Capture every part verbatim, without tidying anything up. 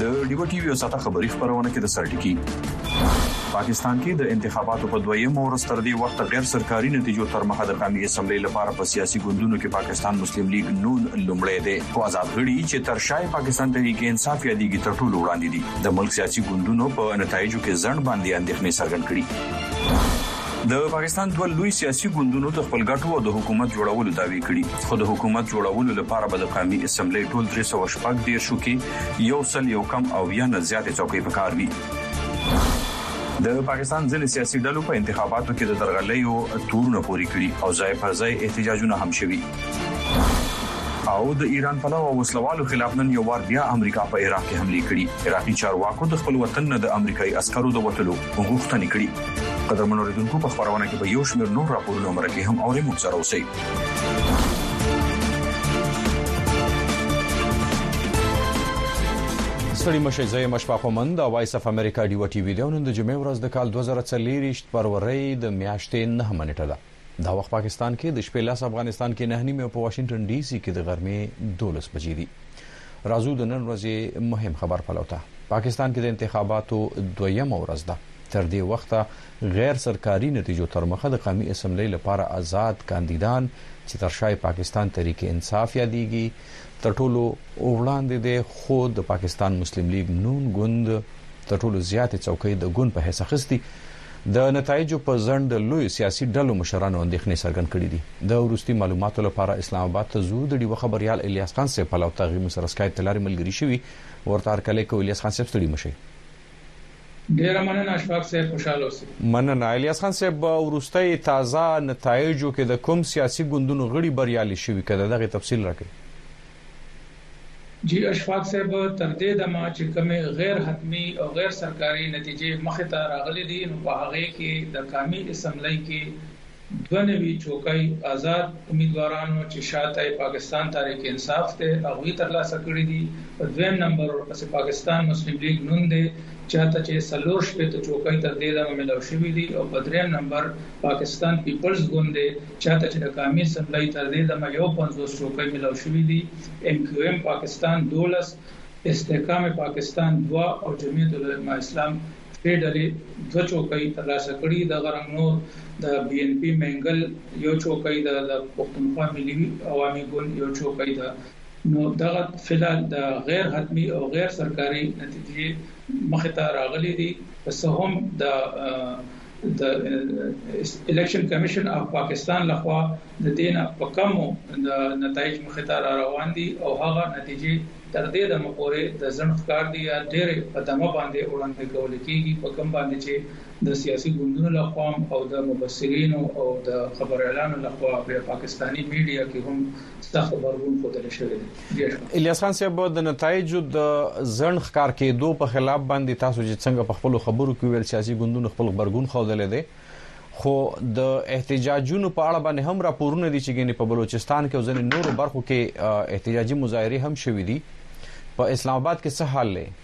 د ډیو ټي وی ساته خبري خبرونه کې د سرټکی پاکستان کې د انتخاباتو په دویم ورځ تر دې وخت غیر سرکاري نتیجو تر مخه د قومي اسمبلی لپاره په سیاسي ګوندونو کې پاکستان مسلم لیگ نون لومړی دی او آزاد غړي چې تر شای پاکستان تحریک انصاف یادېږي تر ټولو وړاندې دي د ملک سیاسي ګوندونو په نتایجو کې ځند باندې اندېښنې څرګند کړي د پاکستان دوه لوی سیاسي ګوندونو د خپل ګټو او د حکومت جوړولو دعوی کړي خو د حکومت جوړولو لپاره به د قومي اسمبلی ټول درې سوه شپږ دېرش کې یو سل یو کم او یا نه زیاتې څوکۍ پکار وي د پاکستان ځینې سیاسي ډلو په انتخاباتو کې د درغلۍ تورونه پوري کړي او ځای پر ځای احتجاجونه هم شوي او د ایران په لور وسلوالو خلاف نن یو وار بیا امریکا په عراق کې حمله کړې عراقي چارواکو د خپل وطن نه د امریکایي عسکرو د وټلو غوښتنه کړې قدرمنو ریدونکو په خبرونه کې به یو شمېر نور راپورونه مرکه هم اوري مو سره اوسئ ستړي مشه زې مشفاق ومن د وایس اف امریکا ډیو ټي وی نن د جمعې ورځ د کال دوه زره څلور فروری د میاشتې نه منټه ده دا وخت پاکستان کې د شپې لاس افغانستان کې نه نیمه په واشنگټن ډي سي کې د غرمې دولس بجې دي رازو د نن ورځې مهم خبر پلوته پاکستان کې د انتخاباتو دویم ورځ ده تر دې وخته غیر سرکاري نتیجو تر مخه د قومي اسمبلی لپاره آزاد کاندیدان چې تر شای پاکستان تحریک انصاف یادېږي تر ټولو وړاندې د خود د پاکستان مسلم لیگ نون ګوند تر ټولو زیاتې څوکۍ د ګوند په حیث اخیستي د نتایجو په ځند لوی سیاسي ډلو مشرانو اندېښنې څرګند کړې دي د وروستي معلوماتو لپاره اسلام آباد ته زو د ډیو خبريال الیاس خان صاحب په لور تغیر سره سکایپ تلاري ملګری شوی ورته ارکلې کو الیاس خان صاحب ستړي مشه ډیر مننه اشفاق صاحب خوشاله اوسئ مننه الیاس خان صاحب وروستي تازه نتایجو کې د کوم سیاسي ګوندونو غړي بریالي شوی کده دغه تفصیل راکړئ جی اشفاق صاحب تر دې د ما چې کومه غیر حتمی او غیر سرکاري نتیجې مخه ته راغلي دي نو په هغه کې د قومي اسمبلی کې دونوي چوکۍ آزاد امیدوارانو چې شاته پاکستان تحریک انصاف ته هغه ترلاسه کړی دي په دویم نمبر ورپسې پاکستان مسلم لیگ نون دی چاته چې سلور شپه ته چوکۍ تر دې د ملو شوې دي او په دریم نمبر پاکستان پیپلز ګوند دی چاته چې د قومي اسمبلی تر دې د یو پنځوس چوکۍ ملو شوې دي ام کیو ام پاکستان دولس استحکام پاکستان دوا او جمعیت العلماء اسلام ډېرې د چوکۍ ترلاسه کړي د غرنګ نور د بي ان پی منګل یو چوکۍ د پښتونخوا ملي عوامي ګوند یو چوکۍ د نو دغه فلال د غیر حتمی او غیر سرکاري نتیجې مخه ته راغلي دي پس هم د د الیکشن کمیشن اف پاکستان لخوا د دینه په کومو د نتایج مخه ته را روان دي او هغه نتیجې تر دې د مقورې د ځنډکار دي یا ډېر په دمه باندې وړاندې کول کېږي په کوم باندې چې د سیاسي ګوندونو لخوا او د مبصرین او د خبر اعلان لخوا په پاکستانی میډیا کې هم سخت خبرونه خودل شوې دي الیاس خان صاحب د نتایجو د ځنډکار کېدو په خلاف باندې تاسو چې څنګه په خپل خبرو کې ویل سیاسي ګوندونو خپل خبرګون خوذل دي خو د احتجاجونو په اړه باندې هم راپورونه دي چې ګینه په بلوچستان کې او ځینې نورو برخو کې احتجاجي مظاهره هم شوې دي په اسلام آباد کې څه حال لري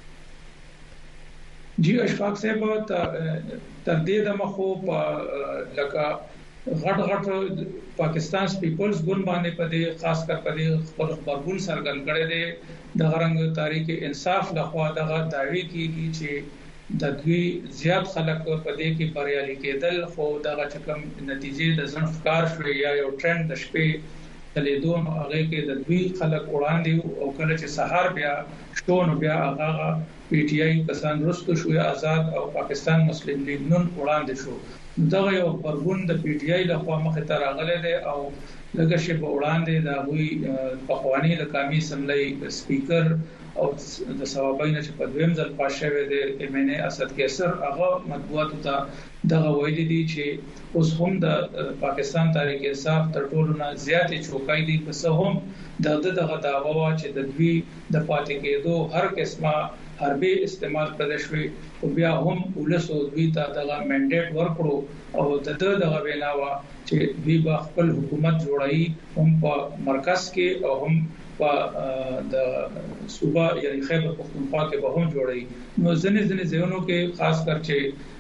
جی اشفاق صاحب تر دې د مخو په لکه غټ غټ پاکستان پیپلز ګوند باندې په دې خاص کر په دې خپل خبرګون سرګن کړي دي د غرنګ تاریخ انصاف لخوا دغه دعوی کیږي چې د دوی زیات خلک په دې کې بریالي کېدل خو دغه چکم نتیجې د ځنډکار شوی یا یو ټرند د شپې تلیدون هغه کې د دوی خلک وړاندې او کله چې سحر بیا شتون بیا هغه پی ټ آی کسان رستو شو آزاد او پاکستان مسلم لیگ نن وړاندې شو دغه یو پرګون د پی ټ آی لخوا مخه ته راغله دي او لږه شی په وړاندې د غوي په خواني د قومي اسمبلی سپیکر او د ثوابین چې په دویم ځل پاشوي د ایم ان ای اسد کیسر هغه مطبوعات ته دغه ویلي دي چې اوس هم د پاکستان تحریک انصاف تر ټولو نه زیاتې چوکۍ دي پس هم د دغه دعوا چې د دوی د پاتې کېدو هر قسمه حربي استعمال کړی شوی او بیا هم ولسو دوی ته دغه منډیټ ورکړو او د دغه ویناوه چې دوی به خپل حکومت جوړایي هم په مرکز کې او هم په د صوبه یعنی خیبر پختونخوا کې به هم جوړایي نو ځنې ځنې ځایونو کې خاص کر چې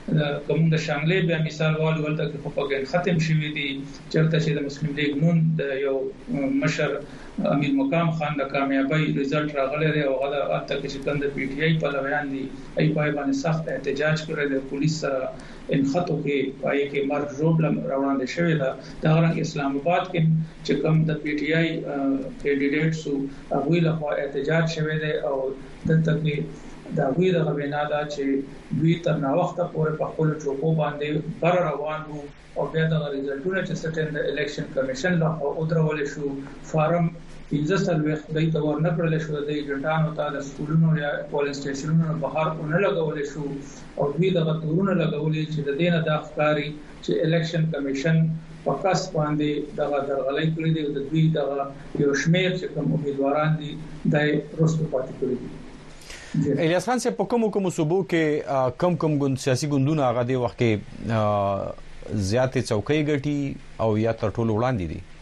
کوم د شاملې بیا مثال والو ولته کې خپګن ختم شوی دی چرته چې د مسلم لیگ نون د یو مشر امیر مقام خان د کامیابی رزلټ راغلی دی او هغه اته چې کند پی ټی آی په لویان دي ای پای باندې سخت احتجاج کړی دی پولیس سره ان خطو کې پای کې مرګ جوړ روان دي شوی دا د غرنګ اسلام آباد کې چې کوم د پی ټی آی کینډیډیټس هغه له احتجاج شوی دی او دلته کې دا وی د غوینا دا چې دوی تر نا وخت پورې په خپل چوکو باندې بر روان وو او بیا د ریزلټونو چې سټند الیکشن کمیشن له او درول شو فارم پنځه سال وخت دای ته ورنه کړل شو د جټانو ته د سکولونو یا پولیس سټیشنونو بهر نه لګول شو او دوی د غتورونو لګولې چې د دینه د افکاری چې الیکشن کمیشن په کاس باندې دغه درغلۍ کړې دي د دوی د یو شمیر چې کوم امیدواران دي د رسو پاتې کړی دي. الیاس خان سے په کوم کوم صوبو کې کم کم ګوند سیاسي ګوندونه هغه دی وخت کې زیاتې چوکۍ ګټي او یا تر ټولو وړاندې دي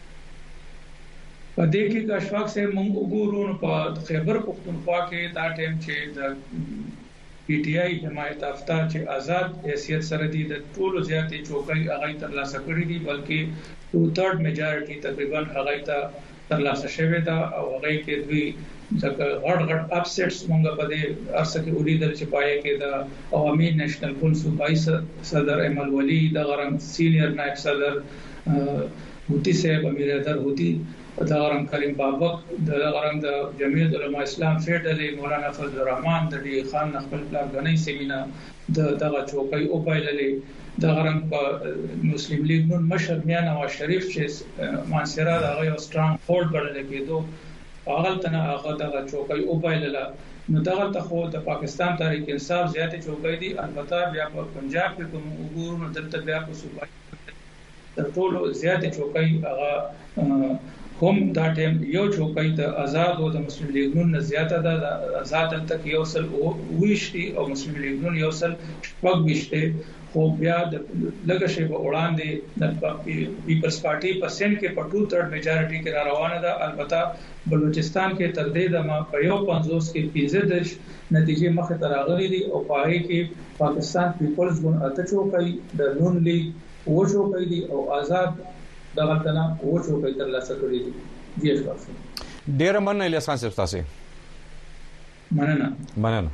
په دې کې د اشفاق سے موږ وګورو په خیبر پختونخوا کې دا ټیم چې د پی ټی آی حمایت یافته چې آزاد حیثیت سره دي د ټولو زیاتې چوکۍ هغه تر لاسه کړې دي بلکې ټو تھرډ میجارټي تقریبا هغه ته تر لاسه شوی دا او هغه کې دوی ځکه غړ غړ اپسټس مونږ په دې ارسه کې ولیدل چې پای کې د عوامي نېشنل ګوند صوبایي صدر ایمل ولی د غرنګ سینیئر نائب صدر هوتی صاحب امیر حیدر هوتی د غرنګ کریم بابک د غرنګ د جمعیت علماء اسلام فیډرل مولانا فضل الرحمن د ډی خان خپل پلان غنۍ سیمینا د دغه چوکۍ او پایللې د غرنګ په مسلم لیگ نون مشر میاں نواز شریف چې مانسرا د یو سترانګ هولډ کړل کېدو هغه تنه هغه د چوکۍ او پایلله نو دغه ته خو د پاکستان تحریک انصاف زیاتې چوکۍ دي البته بیا په پنجاب کې کوم وګورو نو دلته بیا په صوبایي تر ټولو زیاتې چوکۍ هغه هم دا ټیم یو چوکۍ د آزاد او د مسلم لیگ نون زیاته ده آزاد تک یو سل ویشتي او مسلم لیگ نون یو سل پک ویشته خو بیا د لږه شی په وړاندې د پیپلز پارټي په سند کې په ټو تھرډ میجارټي کې را روانه ده البته بلوچستان کې تر دې د ما په یو پنځوس کې پنځه دش نتیجې مخه ته راغلي دي او پاره کې پاکستان پیپلز ګوند اته چوکۍ د نون لیگ و چوکۍ دي او آزاد دغه تنه و چوکۍ تر لاسه کړی دي جی اشفاق ډیر مننه الیاس خان صاحب تاسو مننه مننه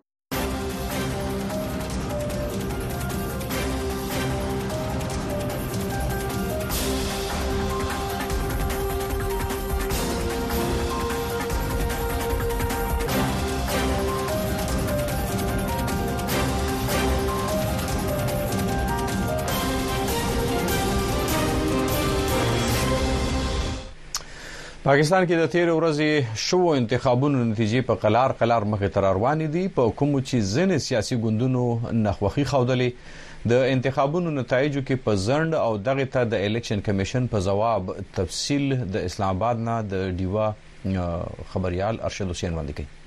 پاکستان کې د تیر ورځې شو انتخابونو نتیجې په قلار قلار مخې ته روانې دي په کوم چې ځینې سیاسي ګوندونو نخوخي ښودلې د انتخابونو نتایجو کې په ځند او دغه ته د الیکشن کمیشن په جواب تفصیل د اسلام آباد نه د ډیوا خبريال ارشد حسین وړاندې کوي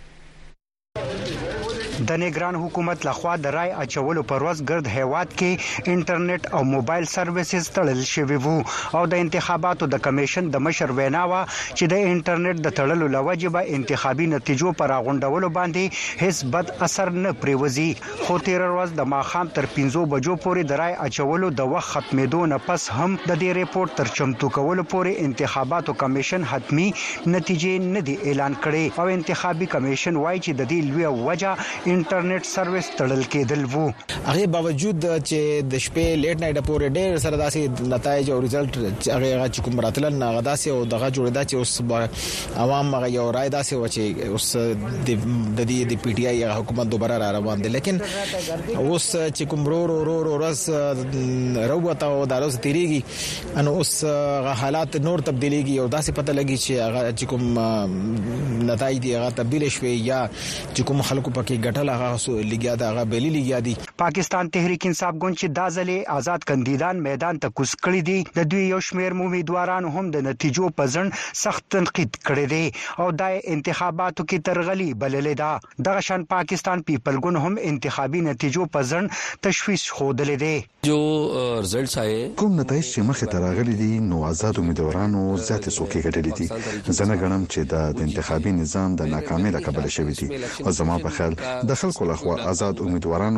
د نگران حکومت لخوا د رای اچولو پر ورځ ګرد هیواد کې انټرنیټ او موبایل سرویسز تړل شوي وو او د انتخاباتو د کمیشن د مشر ویناوه چې د انټرنیټ د تړلو لوجه به انتخابي نتیجو پر غونډولو باندې هیڅ بد اثر نه پریوزي خو تیر ورځ د ماخام تر پنځو بجو پورې د رای اچولو د وخت ختمېدو نه پس هم د دې ریپورت تر چمتو کولو پورې انتخاباتو کمیشن حتمی نتیجې نه دی اعلان کړي او انتخابي کمیشن وایي چې د دې لوی وجه انټرنیټ سرویس تړل کېدل وو هغه باوجود چې د شپې لیټ نایټ پورې ډېر سره داسې نتایج او رزلټ هغه چې کوم راتلل نه غداسې او دغه جوړیدا چې اوس عوام هغه یو رائے داسې و چې اوس د دې د پی ټی آی حکومت دوباره را روان دي لیکن اوس چې کوم رو رو رو ورس روته او د روز تیریږي ان اوس حالات نور تبدیلیږي او داسې پته لګي چې هغه چې کوم نتایج دی هغه تبدیل شوي یا چې کوم خلکو پکې ګټل هغه لګیا دا هغه بیلی لګیا دي پاکستان تحریک انصاف ګوند چې دا ځلې آزاد کاندیدان میدان ته کوز کړی دي د دوی یو شمېر امیدوارانو هم د نتیجو په ځن سخت تنقید کړی دی او د انتخاباتو کې ترغلي بللې ده دغه شان پاکستان پیپل ګوند هم انتخابي نتیجو په ځن تشویش خوده دي جو رزلټس آئے کوم نتایج چې مخه ته راغلي دي نو آزاد امیدوارانو زیاتې څوکۍ ګټلې دي زنه غنم چې د انتخابي نظام د ناکامۍ له کبله شوې دي او زما په خیال د خلکو لخوا آزاد امیدوارانو ته په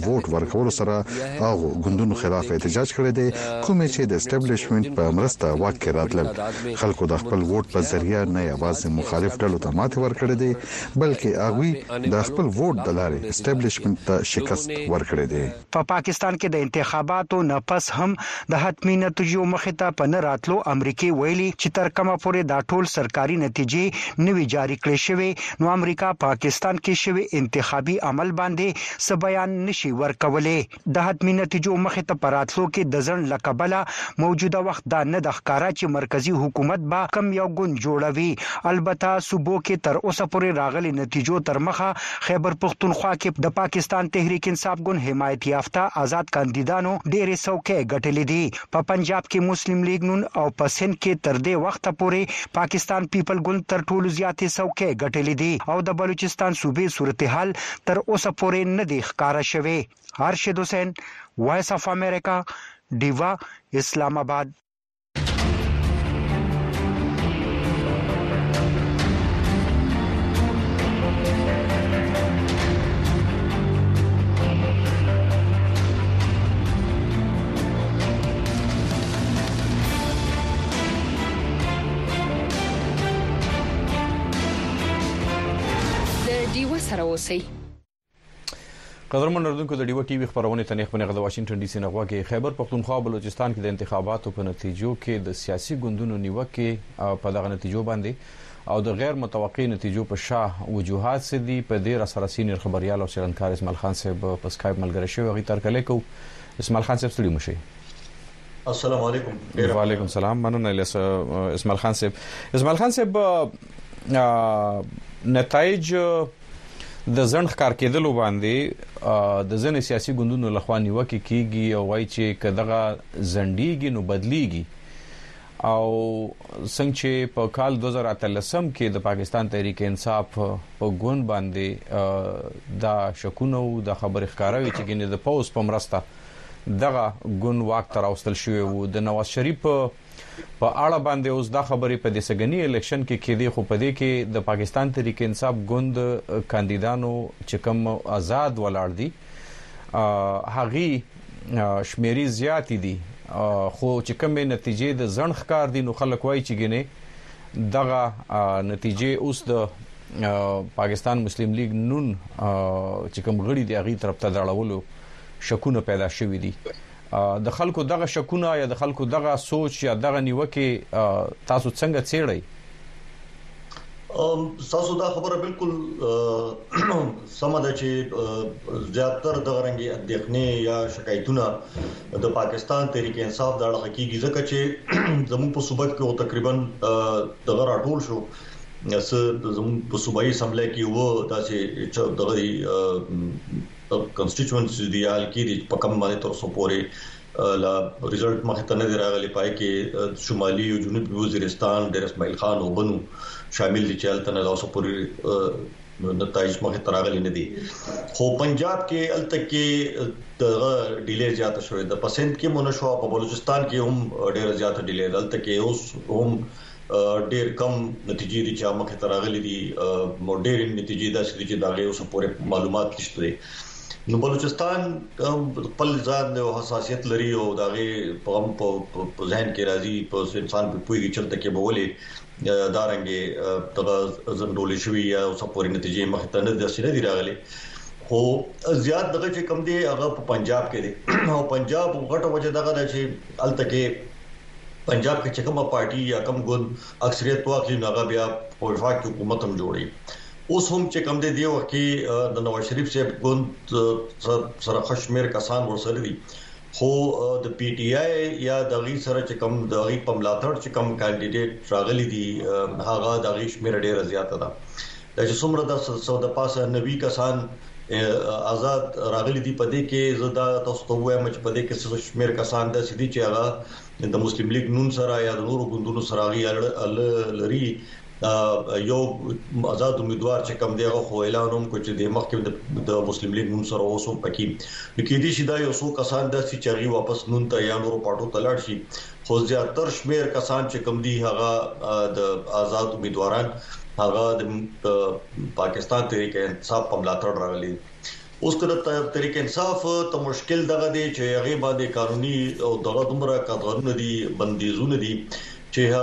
د ووټ ورکولو سره هغه ګوندونو خلاف احتجاج کړی دی کوم چې د اسټابلیشمنت په مرسته واک کې راتلل خلکو د خپل ووټ په ذریعہ نه یوازې مخالف ډلو ته ماته ورکړی دی بلکې هغه د خپل ووټ د لارې اسټابلیشمنت ته شکست ورکړی دی. په پاکستان کې د انتخاباتو نه پس هم د حتمی نتیجو مخې ته په نه راتلو امریکای ویلي چې تر کومه پورې دا ټول سرکاري نتیجې نوي جاری کړې شوې نو امریکا پاکستان کې شوی انتخابي عمل باندې څه بیان نشي ورکولې. د حتمی نتیجو مخې ته پر راتلو کې د ځن لقبله موجوده وخت دا نه د ښکارا چې مرکزی حکومت با کم یو ګوند جوړوي. البته صوبو کې تر اوسه پورې راغلي نتیجو تر مخه خیبر پختونخوا کې د پاکستان تحریک انصاف ګوند حمایت یافته آزاد کاندیدانو ډېرې څوکۍ ګټلې دي. په پنجاب کې مسلم لیگ نون او په سند کې تر دې وخت پورې پاکستان پیپل ګوند تر ټولو زیاتې څوکۍ ګټلې دي او د بلوچستان صوبې صورتحال تر اوسه پورې نه دی ښکارا شوی. ارشد حسین وایس اف امریکا ډیوا اسلام آباد. سره اوسئ. قدرمن اردوونکو د ډیو ټي وی خبرونه ته نه غوښنه د واشنگټن ډي سي نه غواګي خیبر پختونخوا بلوچستان کې د انتخاباتو په نتیجو کې د سیاسي ګوندونو نیوکه په دغه نتیجو باندې او د غیر متوقع نتیجو په شاه وجوهات سي دي په ډیر سره سینیئر خبريال او څېړنکار اسماعیل خان صاحب په سکایپ ملګری شوی غي تر کله کو اسماعیل خان صاحب ستړي مشه. السلام علیکم. وعلیکم السلام. مننه لیس اسماعیل خان صاحب. اسماعیل خان صاحب نتایج د ځن ښکار کېدلو باندې د ځن سیاسي ګوندونو لخوا نیوکه کیږي او وايي چې کداغه زندګي نو بدليږي او څنګه چې په کال دوه زره اتلسم کې د پاکستان تحریک انصاف په ګوند باندې دا شکونه او د خبر ښکاروي چې ګنې د پوز په مرسته دغه ګوند واک تر اوستل شوی وو. د نواز شریف په اړه باندې اوس دا خبرې په د سګنی الیکشن کې کېدی خو په دې کې د پاکستان تحریک انصاف ګوند کاندیدانو چې کوم آزاد ولاړ دي هغه شمیري زیات دي خو چې کوم نتیجې د ځن ښکار دي نو خلک وایي چې ګنې دغه نتیجې اوس د پاکستان مسلم لیگ نون چې کوم غړي دی هغه طرف ته دړولو شکونه پیدا شوې دي. د خلکو دغه شکونه یا د خلکو دغه سوچ یا دغه نیوکه تاسو څنګه څېړئ؟ تاسو دا خبره بالکل سم ده چې زیاتره د غرنګي اندېښنې یا شکایتونه د پاکستان تحریک انصاف د اړه حقيقي ځکه چې زموږ په صوبه کې تقریبا د غرا ټول شو چې زموږ په صوبایي اسمبلی کې وو داسې دغه کنسټیټوئنټس دی ال کې په کوم باندې تر څو پورې لا ریزلټ مخ ته نه دی راغلی پای کې شمالي او جنوبي وزیرستان ډېر اسماعیل خان او بنو شامل دي چې الته نه اوسه پورې نتایج مخ ته راغلي نه دي. خو پنجاب کې الته کې د ډیلې زیات شوې د پسند کې مونږ په بلوچستان کې هم ډېر زیات ډیلې الته کې اوس هم ډېر کم نتیجې دي چې مخ ته راغلي دي موډرن نتیجې دا چې دا اوسه پورې معلومات نشته. نو بلوچستان خپل ځان له حساسیت لري او داغه په په ذهن کې راځي په انسان په پویږي چلته کې بولې دارنګي دغه زندولې شوی یا اوس پورې نتیجې مخ ته نه د سینې دی راغلي خو زیات دغه چې کم دی هغه په پنجاب کې دی او پنجاب غټه وجه دغه چې الته کې پنجاب کې چې کومه پارټي یا کوم ګوند اکثریت واکې هغه بیا په وفاق حکومت هم جوړي. اوس هم چې کوم دی دی وکي د نواز شریف صاحب ګوند سره خشمیر کسان ورسره دي خو د پی ټی آی یا د غي سره چې کوم د غي په ملاتړ چې کوم کاندیدټ راغلي دي هغه د غي شمیر ډیره زیاته ده. د چې څومره د سو د پاسه نوي کسان آزاد راغلي دي په دې کې زدا تاسو ته وایم چې په دې کې شمیر کسان د سدي چې هغه د مسلم لیگ نون سره یا د نورو ګوندونو سره غي لري یو آزاد امیدوار چې کم دیغه خو اعلان هم کو چې د مخکې د مسلم لیگ نون سره اوسو پکې د کې دي چې دا یو څو کسان د سچاري واپس نون ته یا نورو پټو تلاړ شي خو زیاتر شمیر کسان چې کم دي هغه د آزاد امیدواران هغه د پاکستان تحریک انصاف په ملاتړ راغلي. اوس کله تحریک انصاف ته مشکل دغه دی چې هغه باندې قانوني او دغه دومره قانون دي بندیزونه دي چې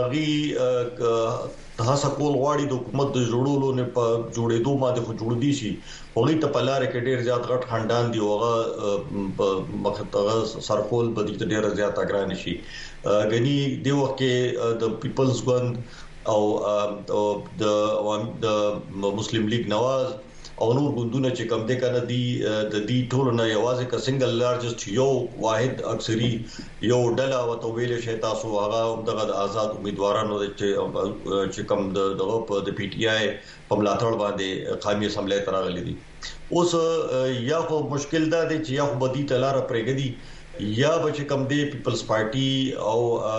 هغه تاسو کول غواړي د حکومت د جوړولو نه په جوړېدو باندې خو جوړ دي شي هغه ته په لار کې ډېر زیات غټ خندان دی هغه مخته سرکول به د ډېر زیات اګران شي غني دی وخت کې د پیپلز ګوند او د د مسلم لیگ نواز او نور ګوندونه چې کم دي کنه دي د دې ټولو نه یوازې کا سنگل لارجست یو واحد اکثري یو ډله او تویل شي تاسو هغه دغه آزاد امیدوارانو چې چې کم د د پی ټ آی په ملاتړ باندې قومي اسمبلی تراغلي دي اوس یا خو مشکل دا دی چې یا خو بدی تلار پرېګدي یا بچ کم دی پیپلز پارټي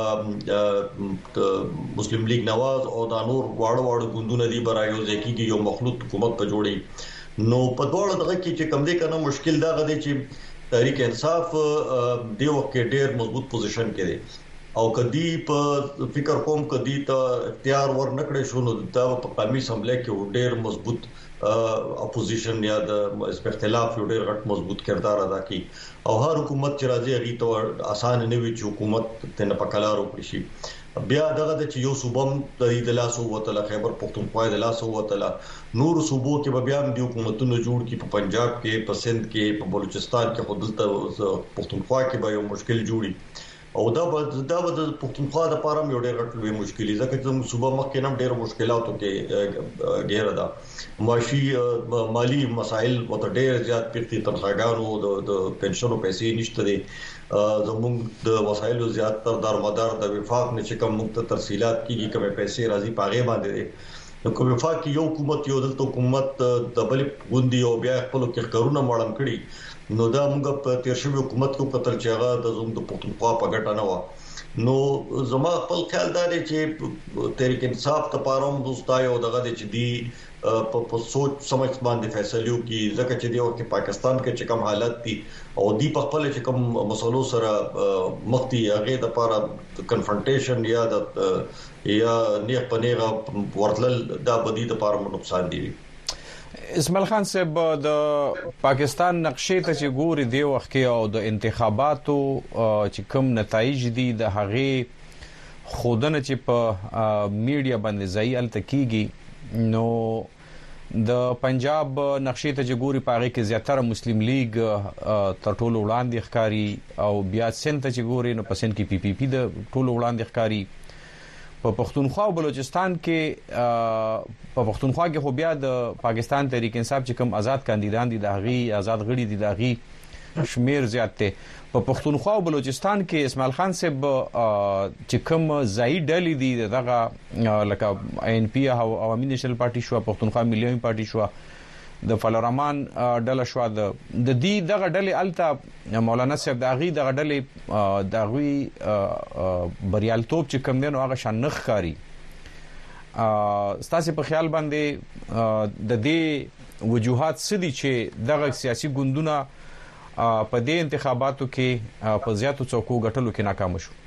او مسلم لیگ نواز او د نور واړو واړو ګوندونه دي برایو ځکه یو مخلوط حکومت په جوړي نو په دوړه دغه کې چې کم دی کنه مشکل دا غدي چې تحریک انصاف دی وکړي ډېر مضبوط پوزیشن کې دی او کدی په فکر کوم کدی ته اختیار ور نکړې شو نو دا په قومي اسمبلی کې ډېر مضبوط اپوزیشن یا د اختلاف یو ډېر غټ مضبوط کردار ادا کوي او هر حکومت چې راځي هغه ته آسان نه وي چې حکومت تنه پکلارو کړی شي بیا دغه د یو صوبم د دې لاسو وته خیبر پختونخوا د لاسو وته نور صوبو کې بیا هم د حکومتونو جوړ کی په پنجاب کې په سند کې په بلوچستان کې خودلته پختونخوا کې به یو مشکل جوړي او دا دا د پختونخوا د پاره یو ډېر غټ لوی مشکل ځکه چې صوبه مخکې نم ډېر مشکلاتو کې ګیر ده معاشي مالی مسائل او د ډېر زیات پیټي تنخواګانو د پنشنو پیسې نشته دي زموږ د وسایلو زیات تر دارمدار د وفاق نه چې کوم مخته تفصيلات کیږي کومه پیسې راځي پاغه باندې نو کوم وفاق یو حکومت یو دلته حکومت د بل غوندي او بیا خپل کې کارونه مړم کړي نو دا موږ په تیر شوی حکومت کو قتل چاغه د زوم د پختونخوا په ګټه نه و نو زما خپل خیال دا دی چې تحریک انصاف ته پاروم دوستای او دغه د چې دی په سوچ سمجھ باندې فیصلو کې ځکه چې دی وخت پاکستان کې چې کوم حالت دي او دی په خپل چې کوم مسلو سره مختی هغه د پاره کنفرنټیشن یا د یا نه پنیغه ورتل دا بدی د پاره نقصان دی اسماعیل خان صاحب د پاکستان نقشې ته چې ګوري دی وخت کې او د انتخاباتو چې کوم نتایج دي د هغه خودنه چې په میډیا باندې ځای الته کیږي نو د پنجاب نقشې ته چې ګوري پاره کې زیاتره مسلم لیگ تر ټولو وړاندې ښکاری او بیا سند ته چې ګوري نو پسند کې پی پی پی د ټولو وړاندې ښکاری په پښتونخوا او بلوچستان کې په پښتونخوا کې خو بیا د پاکستان تحریک انصاف چې کوم آزاد کاندیدان دي د هغي آزاد غړي دي د هغي شمیر زیات ته په پښتونخوا او بلوچستان کې اسماعیل خان صاحب چې کوم ځای ډلې دي دغه لکه ان پی او عوامي نېشنل پارټي شو پښتونخوا ملي پارټي شو د فلرمان ډله شو د دې دغه ډلې الته مولانا صاحب د هغي دغه ډلې د هغي بریالتوب چې کوم دی نو هغه شان نخ کاری ستاسو په خیال باندې د دې وجوهات سدي چې دغه سیاسي ګوندونه په دې انتخاباتو کې په زیاتو څوکو غټلو کې ناکام شو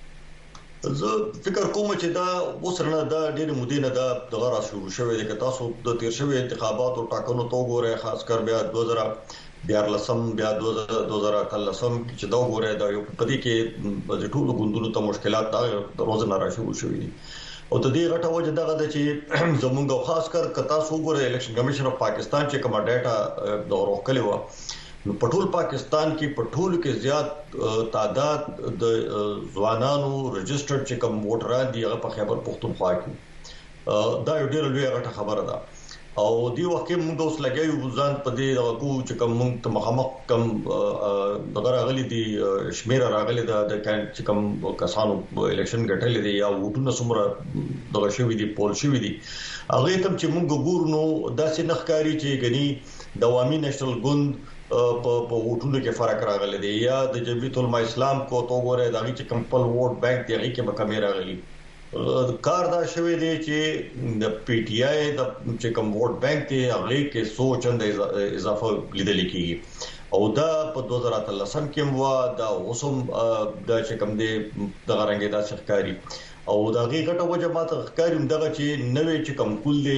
زه فکر کوم چې دا وسرنه دا ډېر مودینه دا دغه را شروع شوه د تاسو د تیر شوی انتخاباتو ټاکنو تو غوړې خاص کر بیا دوه زره دیارلسم بیا دوه زره اتلسم چې دا غوړې دا یو پدې کې د ټولو ګوندونو ته مشکلات دا د روزنه را شروع شوې دي او د دې غټه وجه دغه د چې زمونږ خاص کر کتا سو غوړې الیکشن کمیشن اف پاکستان چې کوم ډاټا د ورکړی و نو پټول پاکستان کې پټول کې زیات تعداد د ځوانانو رجسټرډ چې کوم ووټران دي هغه په خیبر پختونخوا کې دا یو ډېر لوی غټه خبره ده او دی وخت کې موږ اوس لګیو ځان په دې هغه چې کوم موږ ته مخامخ کوم دغه راغلي دي شمیر راغلي ده د چې کوم کسانو الیکشن غټلې دي یا ووټونه سمره دغه شوی دي پول شوی دي هغه تم چې موږ ګورو نو داسې نخکاری چې غني د عوامي نېشنل ګوند په ووټونو کې فرق راغلی دی یا د جمعیت العلماء اسلام کو تو غوړې دغه چې کمپل ووټ بانک دی هغه کې به کمی راغلی کار دا شوی دی چې د پی ټ آی د چې کوم ووټ بانک دی هغه کې سوچند اضافه لیدل کیږي او دا په دوه زره اتلسم کې مو دا اوسم د چې کوم دی د غرنګي دا شکاري او دا غي غټه وجه ماته ښکاریم دغه چې نوې چې کوم کول دی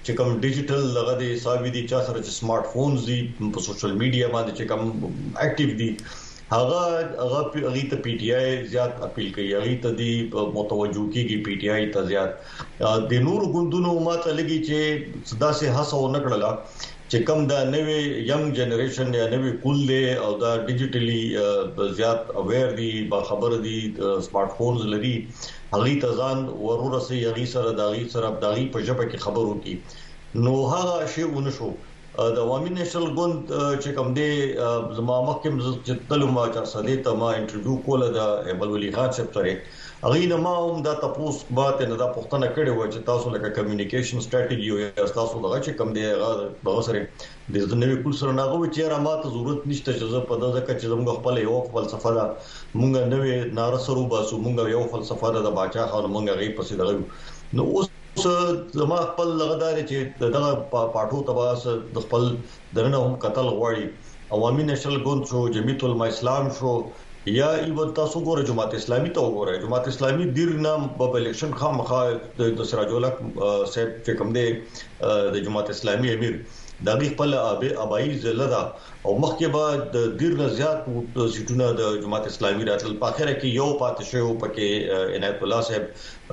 چې کوم ډیجیټل لغه دي حساب دي چا سره چې سمارټ فونز دي په سوشل میډیا باندې چې کوم اکټیو دي هغه هغه هغه ته پی ټی آی زیات اپیل کوي هغه ته دی متوجه کیږي پی ټی آی ته زیات د نور ګوندونو ماته لګي چې صدا سه هڅه ونکړه چې کوم دا نوې ینګ جنریشن یا نوې کول دی او دا ډیجیټلی زیات اویر دي با خبر دي سمارټ فونز لري هغه ته ځان ورور سي هغه سره داغي سره داغي په ژبه کې خبرو کی نو هغه شی ونشو د عوامي نېشنل ګوند چې کوم دی زما مخکم چې تلما چر سدي ته ما انټرویو کوله د ایبل ولی خان صاحب سره هغه نه ما هم دا تاسو باندې نه دا پښتنه کړې و چې تاسو لکه کمیونیکیشن سټریټیجی او تاسو دغه چې کوم دی هغه سره د نوې کول سره ناغو چې را ماته ضرورت نشته چې زه په دغه کې چې زموږ خپل یو فلسفه ده مونږ نوې نارسرو باسو مونږ یو فلسفه ده د باچا خان مونږ غي پسې دغه نو اوس زما خپل لغدار چې دغه پاټو تباس د خپل درنه هم قتل غواړي عوامي نېشنل ګوند شو جمعیت العلماء اسلام شو یا ایو تاسو ګوره جماعت اسلامي ته وګوره جماعت اسلامي دیر نام په الیکشن خامخا د سراج الحق صاحب چې کوم دی د جماعت اسلامي امیر د خپل ابای زلدا او مخکې بعد د دیر نه زیات سیټونه د جماعت اسلامي راتل په اخر کې یو پاتې شو پکې عنایت الله صاحب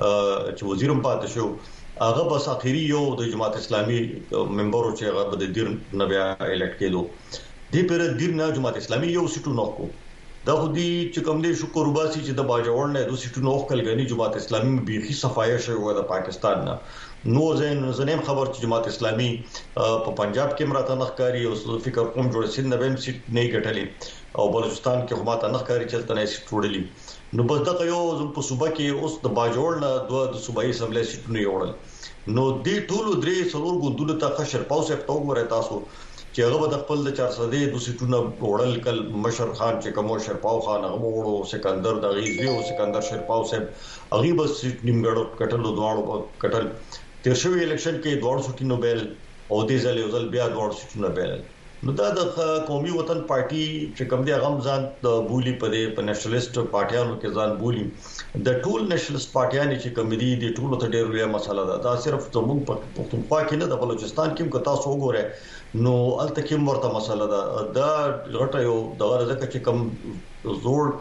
چې وزیرم پاتې شو هغه بس اخیری یو د جماعت اسلامي ممبر چې هغه د دیر نه بیا الټ کېدو دی پر دیر نه جماعت اسلامي یو سیټو نو کو دا خو دي چې کوم دي شکر وباسي چې د باجوړ نه د سیټو نو کلګنی جماعت اسلامي بيخي صفایه شوی د پاکستان نه نو زين زنیم خبر چې جماعت اسلامي په پنجاب کې مراته نخکاری او فکر کوم جوړ سین نویم سیټ نه ګټلې او بلوچستان کې هم ماته نخکاری چلته نه سیټ وړلې نو بس دا یو په صوبه کې اوس د باجوړ نه دوه د صوبایي اسمبلی سیټونه یوړل نو دې ټول درې څلور ګوندونو ته خشر پاو سپ تو غره تاسو چې هغه د خپل د چار سده د سیټونو وړل کل مشر خان چې کوم شرپاو خان هغه وړو سکندر د غیزي او سکندر شرپاو سپ هغه بس سیټ نیمګړو کټلو دواړو کټل تیر شوی الیکشن کې دواړو سیټونو بیل او دې ځل یو ځل بیا دواړو سیټونو بیل نو دا د قومي وطن پارټي چې کوم دی هغه ځان د بولی په دې په نېشنلست پارټیانو کې ځان بولی د ټول نېشنلست پارټیانو چې کوم دي د ټولو ته ډېر لوی مسله ده دا صرف زموږ په پښتونخوا کې نه د بلوچستان کې کو تاسو وګورئ نو الته کې ورته مسله ده دا غټه یو دغه ځکه چې کوم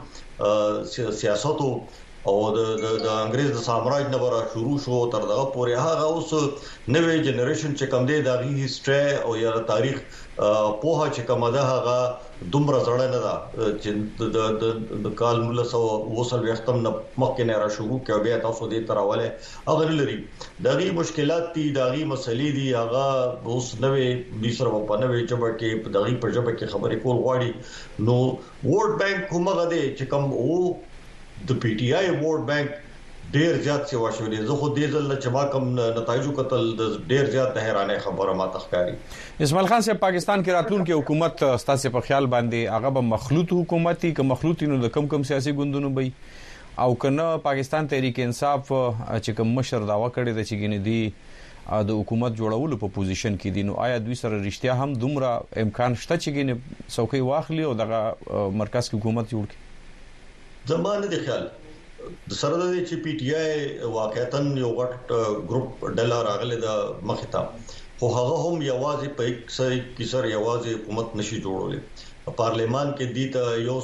زوړ سیاستو او د د انګريز د سامراج نه ورا شروع شو تر دغه پورې هغه اوس نوې جنریشن چې کوم دی د هیستوري او یا تاریخ په چې کومه ده هغه دومره زړه نه ده چې د د کال نولس او وصل وختم نه مخکې نه را شروع کړي بیا تاسو دې تراوله هغه لري دغه مشکلات دي دغه مسلې دي هغه اوس نوې د سره په نوې جبه کې په دغه په جبه کې خبرې کول غواړي نو ووټ بانک کومه ده چې کوم او د پی ټی آی ووټ بانک ډیر زیات سی واشولې زه خو دې ځل چې ما کوم نتایجو کتل د ډیر زیات د حیرانه خبره ما تخکاری اسماعیل خان صاحب پاکستان کې راتلونکي حکومت ستاسو په خیال باندې هغه به مخلوط حکومتي که مخلوطي نو د کم کم سیاسي ګوندونو به او کنه پاکستان تحریک انصاف چې کوم مشر داوا کړی د چګینې دی د حکومت جوړولو په پوزیشن کې دي نو آیا دوی سره رښتیا هم دومره امکان شته چې ګینه څوکۍ واخلي او دغه مرکز کې حکومت جوړ کړي زمانه د خیال د سره د چې پی ټی آی واقعیتاً یو غټ ګروپ ډلر راغله د مخته خو هغه هم یوازې په یک ځای کې سره یوازې حکومت نشي جوړولې پارلیمان کې دي ته یو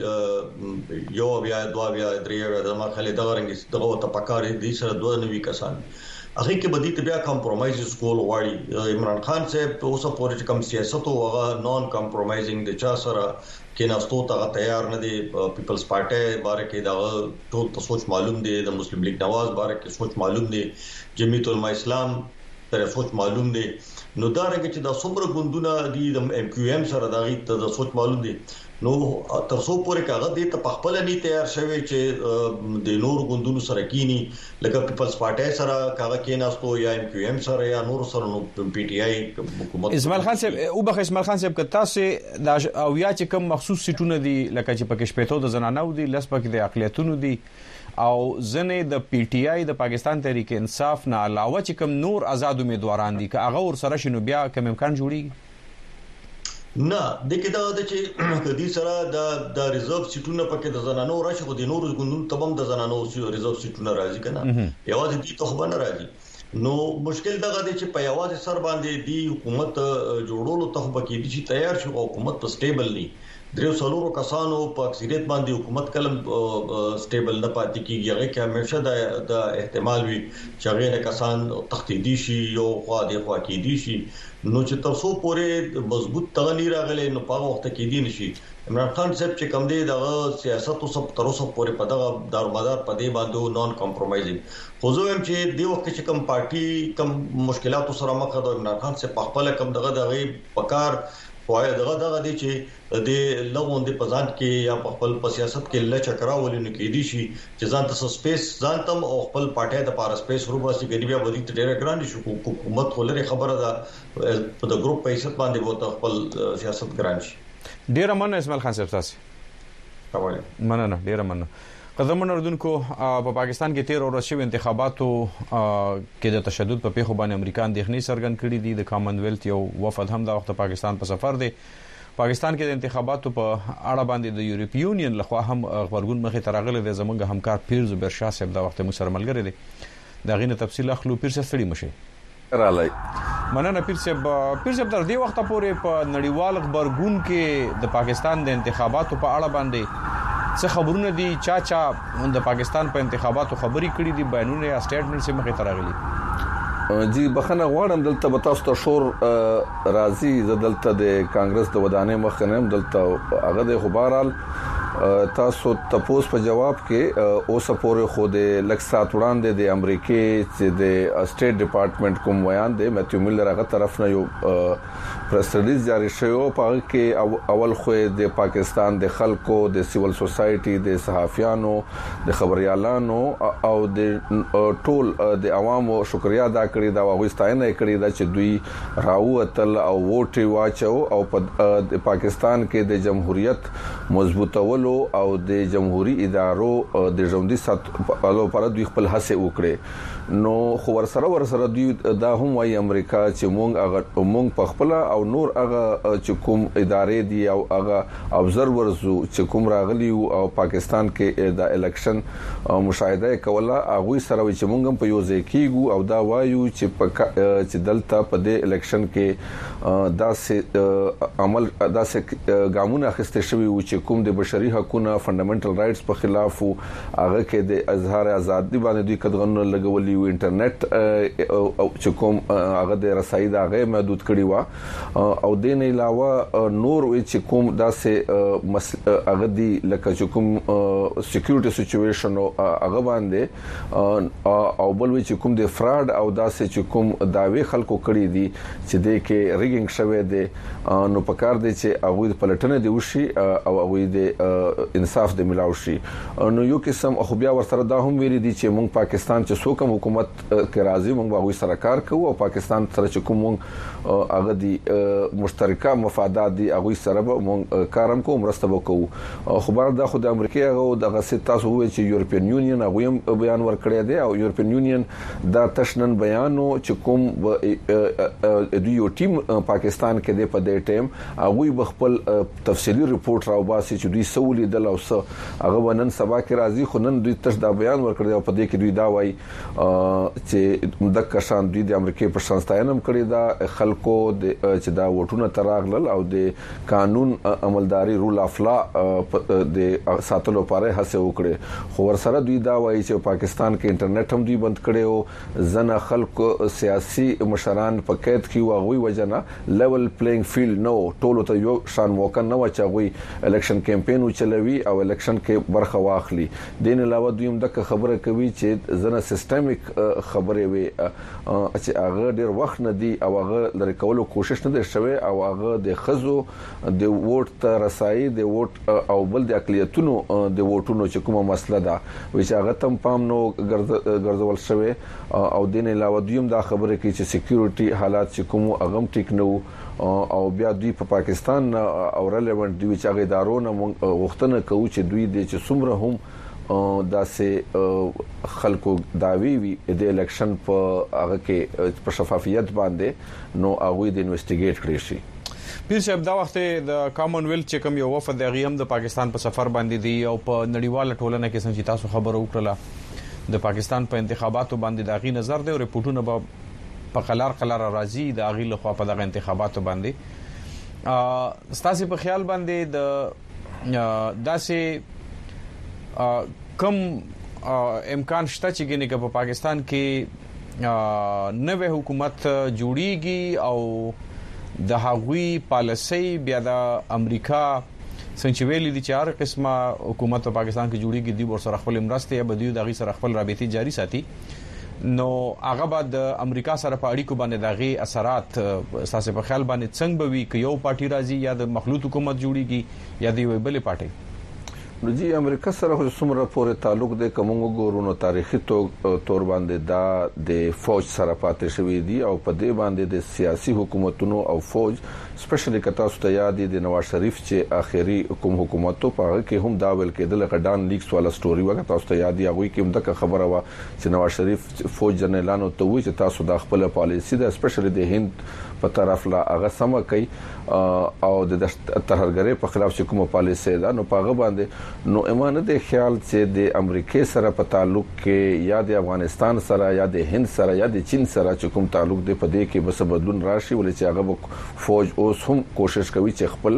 سل یو بیا دوا بیا درې د ما خالد غرنګ دغه ته پکارې دي سره دوه نوي کسان هغه کې بدی ته بیا کمپرمایز سکول واړي عمران خان صاحب اوسه پورې کوم سیاست او هغه نون کمپرمایزینګ د چا سره کې ناستو ته تیار نه دي پیپلز پارټي باره کې دا ټول ته سوچ معلوم دي د مسلم لیگ نواز باره کې سوچ معلوم دي جمعیت العلماء اسلام تر سوچ معلوم دي نو دا رنګ چې دا څومره ګوندونه دي د ام کیو ام سره دا غي ته د سوچ معلوم دي نو تر څو پورې کاغه دي ته په خپل نه تیار شوی چې د نور ګوندونو سره کینی لکه پیپلز پارټي سره کاغه کې ناستو یا ام کیو ام سره یا نور سره نو پی ټی آی حکومت اسماعیل خان صاحب او بخ اسماعیل خان صاحب کتا سه دا او یا چې کوم مخصوص سیټونه دي لکه چې پکې شپېتو د زنانو دي لس پکې د اقلیتونو دي او ځنه د پی ټی آی د پاکستان تحریک انصاف نه علاوه چې کوم نور آزاد امیدواران دي که هغه ور سره شنو بیا کوم امکان جوړیږي نه د کې دا د چې کدي سره د د ریزرو سیټونو پکې د زنانو راشي خو د نورو ګوندونو تمام د زنانو ریزرو سیټونو راځي کنه یوازې دې ته خبر نه راځي نو مشکل دغه دی چې په یوازې سر باندې دی حکومت جوړولو ته به کې دي چې تیار شي حکومت په سټیبل نه درو څلورو کسانو په اکثریت باندې حکومت کلم سټیبل نه پاتې کیږي هغه کې همیشه د د احتمال وي چې هغه نه کسان تخدیدي شي یو خوا دی خوا کې دي شي نو چې تاسو پورې مضبوط تغنی راغلي نو په وخت کې دي نشي عمران خان صاحب چې کوم دی د سیاست او سب تر اوسه پورې په دغه دارومدار په دی باندې نون کمپرمایزینګ خو زه هم چې دی وخت چې کوم پارټي کوم مشکلات سره مخ ده عمران خان صاحب په خپل کوم دغه دغه پکار وای دغه دغه دي چې د لغون د پزان کې یا خپل په سیاست کې لچ کراولې نه کې دي شي چې ځان ته سپیس ځان تم او خپل پټه د پاره سپیس روباسي غریبیا ودی ته ډېر ګران شي حکومت خلره خبره ده په د ګروپ پیسې باندې وته خپل سیاست ګران شي ډیر مننه اسماعیل خان صاحب تاسو مننه ډیر مننه قدمن اردوونکو په پاکستان کې تیر ورځ شوی انتخاباتو کې د تشدد په پیښو باندې امریکا اندېښنې څرګند کړې دي د کامن ویلث یو وفد هم د وخت پاکستان په سفر دی پاکستان کې د انتخاباتو په اړه باندې د یورپی یونین لخوا هم خبرګون مخې ته راغلی دی زموږ همکار پیرز برشا صاحب د وخت مو سره ملګری دی دا غینه تفصیل اخلو پیر صاحب ستړي مشه رالای مننه پیر صاحب پیر صاحب تر دې وخت پورې په نړیوال خبرګون کې د پاکستان د انتخاباتو په اړه باندې څه خبرونه دي چا چا د پاکستان په انتخاباتو خبري کړې دي بیانونه یا سټیټمنټ سم مخې ته راغلي جی بخنه غواړم دلته به تاسو ته شور راځي ز دلته د کانګرس د ودانې مخنه دلته هغه د خبرال تاسو تاسو په جواب کې اوس پورې خو د لکسات وړاندې د امریکای چې د سټیټ ډپارټمنټ کوم بیان دی میتیو میلر هغه طرف نه یو پریس ریلیز جاری شوی په هغه کې اول خو د پاکستان د خلکو د سیول سوسایټي د صحافیانو د خبريالانو او د ټول د عوامو شکریا ادا کړی دا واغستانه کړی دا چې دوی راوتل او ووټ واچو او په پاکستان کې د جمهوریت مضبوطولو او د جمهوریت ادارو د ژوندۍ ساتلو لپاره دوی خپل هڅه وکړي نو خو ورسره ورسره دوی دا هم وايي امریکا چې مونږ هغه مونږ په خپل او نور هغه چې کوم ادارې دي او هغه ابزرورز چې کوم راغلي او پاکستان کې د الیکشن مشاهده کوله هغه سره چې مونږ هم په یو ځای کېګو او دا وایو چې چې دلته په دې الیکشن کې داسې عمل داسې ګامونه اخیستل شوی و چې کوم د بشري حقوقو فندامنټل رائټس په خلاف هغه کې د اظهار ازادي باندې دوی قدغنونه لګولي و انټرنیټ او چې کوم هغه د رسایي دا غیر محدود کړی و او د نه علاوه نور چې کوم داسې هغه دی لکه چې کوم سکیورټي سچويشن هغه باندې او بل چې کوم د فراډ او داسې چې کوم داوی خلکو کړی دي چې د کې ریګینګ شوه دي نو پکار دي چې هغه د پلټنه دی وشي او هغه د انصاف د ملاوي شي نو یو قسم خو بیا ورسره دا هم ویلي دي چې مونږ پاکستان چې څوک حکومت کې راځي مونږ به سره کار کوو او پاکستان سره چې کوم هغه دي مشترکه مفادات دي هغه سره به مونږ کارم کوو مرسته وکړو خو بار دا خو د امریکای هغه دغه تاسو وایي چې یورپین یونین هغه هم بیان ورکړی دی او یورپین یونین دا تشنن بیانو چې کوم د یو ټیم پاکستان کې د په دې ټیم هغه بخپل تفصیلی ریپورت راوباسي چې دوی سولې د لوسه هغه ونن سبا کې راځي خو نن دوی تش دا بیان ورکړی او په دې کې دوی دا وایي چې د کشان دوی د امریکای په شانستاینم کړی دا خلکو د چې دا وټونه تراغلل او د قانون عملداري رول اف لا د ساتلو لپاره هڅه وکړي خو ورسره دوی دا وایي چې پاکستان کې انټرنیټ هم دوی بند کړي او زنه خلکو سیاسي مشران په قید کې واغوي وجنه لیول پلیینګ فیلډ نو ټولو ته یو شان موقع نه وچاوي الیکشن کمپاین وچلوي او الیکشن کې برخه واخلي دین علاوه دوی هم د خبره کوي چې زنه سیستمیک خبره وي چې هغه ډیر وخت نه دی او هغه لری کولو کوشش نه دی شوی او هغه د خزو د ووټ ته رسایي د ووټ او بل د اقلیتونو د ووټونو چې کومه مسله ده چې هغه تم پام نو ګرځول شوی او دین علاوه دوی هم دا خبره کوي چې سکیورټي حالات چې کوم هغه ټیک نه او بیا دوی په پاکستان او ریلیونت دوی چې هغه ادارونه غوښتنه کوي چې دوی د چې څومره هم دا سه خلکو داوی وی د الیکشن په هغه کې په شفافیت باندې نو هغه د انویسټیګیټ کړی شي پیر صاحب دا وخت د کامن ویلث چې کوم یو وفد د غیم د پاکستان په سفر باندې دی او په نړیواله ټولنه کې څنګه تاسو خبرو وکړه د پاکستان په انتخاباتو باندې د اغي نظر دی او ریپورتونه به په قلار قلار راځي د اغي له خوا په دغه انتخاباتو باندې ا ستاسو په خیال باندې د داسې کم امکان شته چې ګینه په پاکستان کې نوې حکومت جوړیږي او د هغوی پالیسي بیا د امریکا څنګه ویلي دي چې هر قسمه حکومت په پاکستان کې جوړیږي دی ور سره خپل مرسته یا بدیو دغه سره خپل رابطي جاری ساتي نو هغه بعد امریکا سره په اړیکو باندې دغه اثرات اساسه په خیال باندې څنګه به وي ک یو پارټي راځي یا د مخلوط حکومت جوړیږي یا د ویبلې پارټي نو جی امریکا سره خو څومره پورې تعلق د کومو ګورونو تاریخي تور باندې دا د فوج سره پاتې شوی دی او په دې باندې د سیاسي حکومتونو او فوج سپیشلی کتا ست یاد دي نواز شریف چې اخیری حکومت حکومتو په کې هم دا ویل کېدل غډان لیکس والا سټوري وکړه تاسو ته یاد دی هغه کې هم د خبره وا چې نواز شریف فوج جنرالانو ته وی چې تاسو د خپل پالیسی د سپیشلی د هند په طرف لا هغه سم کوي او د تهرګری په خلاف چې کومه پالیسی ده نو په هغه باندې نو ایمانه د خیال چې د امریکای سره په تعلق کې یا د افغانستان سره یا د هند سره یا د چین سره چې کوم تعلق دی په دې کې بس بدلون راشي ولې چې هغه فوج اوس هم کوشش کوي چې خپل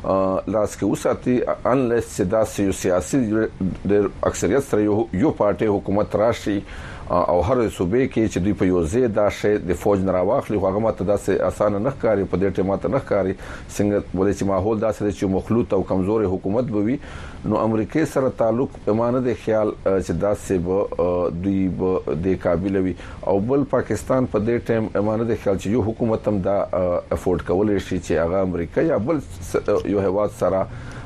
لاس کې وساتي انلیس چې دا سیاسي د اکثریت سره یو پارټي حکومت راشي او هر صوبې کې چې دوی په یو ځای دا شی د فوج نه راوخلي هغه ماته داسې اسانه نه ښکاري په دې ټیمه ته نه ښکاري څنګه ولې چې ماحول داسې چې مخلوط او کمزوري حکومت بوي نو امریکای سره تعلق پیمانه د خیال چې داسې به دوی به د قابل وي او بل پاکستان په دې ټیم پیمانه د خیال چې یو حکومت هم دا افورد کولای شي چې هغه امریکا یا بل یو هیواد سره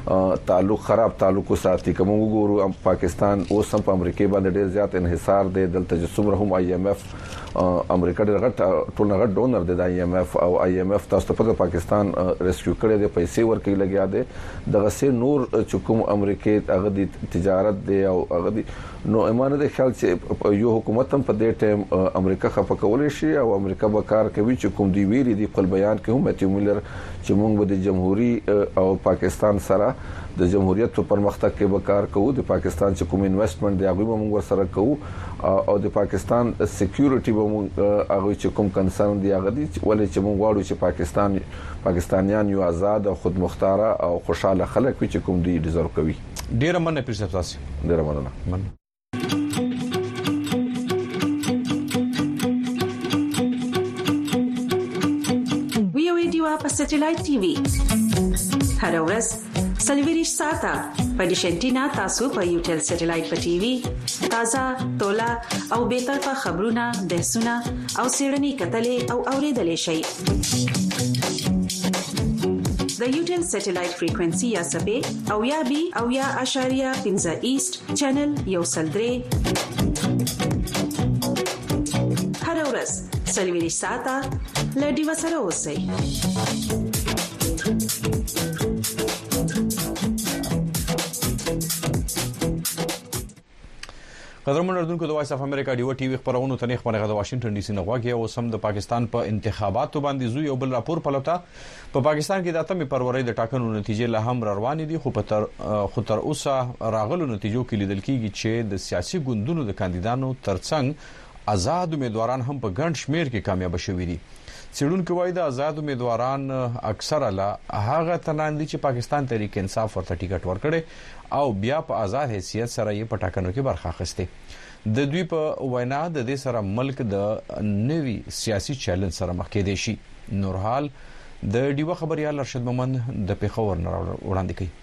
تعلق خراب تعلق ساتي کوم وګورو پاکستان اوس هم په امریکا باندې ډیر زیات انحصار دی دلته چې څومره هم آی ایم ایف امریکا ډیر غټ ټول غټ ډونر دی د آی ایم ایف او آی ایم ایف تاسو په پاکستان ریسکیو کړی دی پیسې ورکړي لګیا دی دغه سه نور چې کوم امریکا هغه د تجارت دی او هغه دی نو ایمانه د خیال چې یو حکومت هم په دې ټیم امریکا خپه کولای شي او امریکا به کار کوي چې کوم دی ویلي دی خپل بیان کې هم میټیو میلر چې موږ به د جمهوریت او پاکستان سره د جمهوریت په پرمختګ کې به کار کوو د پاکستان چې کوم انویسټمنټ دی هغه به موږ سره کوو او د پاکستان سکیورټي به موږ هغه چې کوم کنسرن دی هغه دی ولې چې موږ غواړو چې پاکستان پاکستانیان یو آزاد او خود مختار او خوشاله خلک وي چې کوم دی ډیزرو کوي ډیر مننه پرسپ تاسو ډیر مننه په سټلایټ ټي وي هر ورځ سلویریش ساته په ډیشنټینا تاسو په یو ټل سټلایټ په ټي وي تازه تولا او به طرفه خبرونه بحثونه او سیړنی کتلې او اوریدلې شي د یو ټل سټلایټ فریکوئنسي یا سبې او یا بي او یا اشاریه پنځه ایست چینل یو سلدري هر ورځ سلویریش ساته لډي وسره اوسئ قدرمن اردوونکو د وایس اف امریکا ډیو ټي وی خبرونو ته نه خبره د واشنگټن ډي سي نه غواګي او سم د پاکستان په انتخاباتو باندې زو یو بل راپور پلوتا په پاکستان کې د اتمې فروری د ټاکنو نتیجې له هم روان دي خو په تر خو تر اوسه راغلو نتیجو کې لیدل کېږي چې د سیاسي ګوندونو د کاندیدانو ترڅنګ آزاد امیدواران هم په ګڼ شمیر کې کامیاب شوي دي سیډونکو وایي د آزاد امیدواران اکثره لا هغه تنان دي چې پاکستان تحریک انصاف ورته ټیکټ ورکړي او بیا په آزاد حیثیت سره یې په ټاکنو کې برخه اخیسته د دوی په وینا د دې سره ملک د نوي سیاسي چیلنج سره مخ کېدی شي نورحال د ډیو خبريال ارشد مومن د پیښور نه وړاندې کوي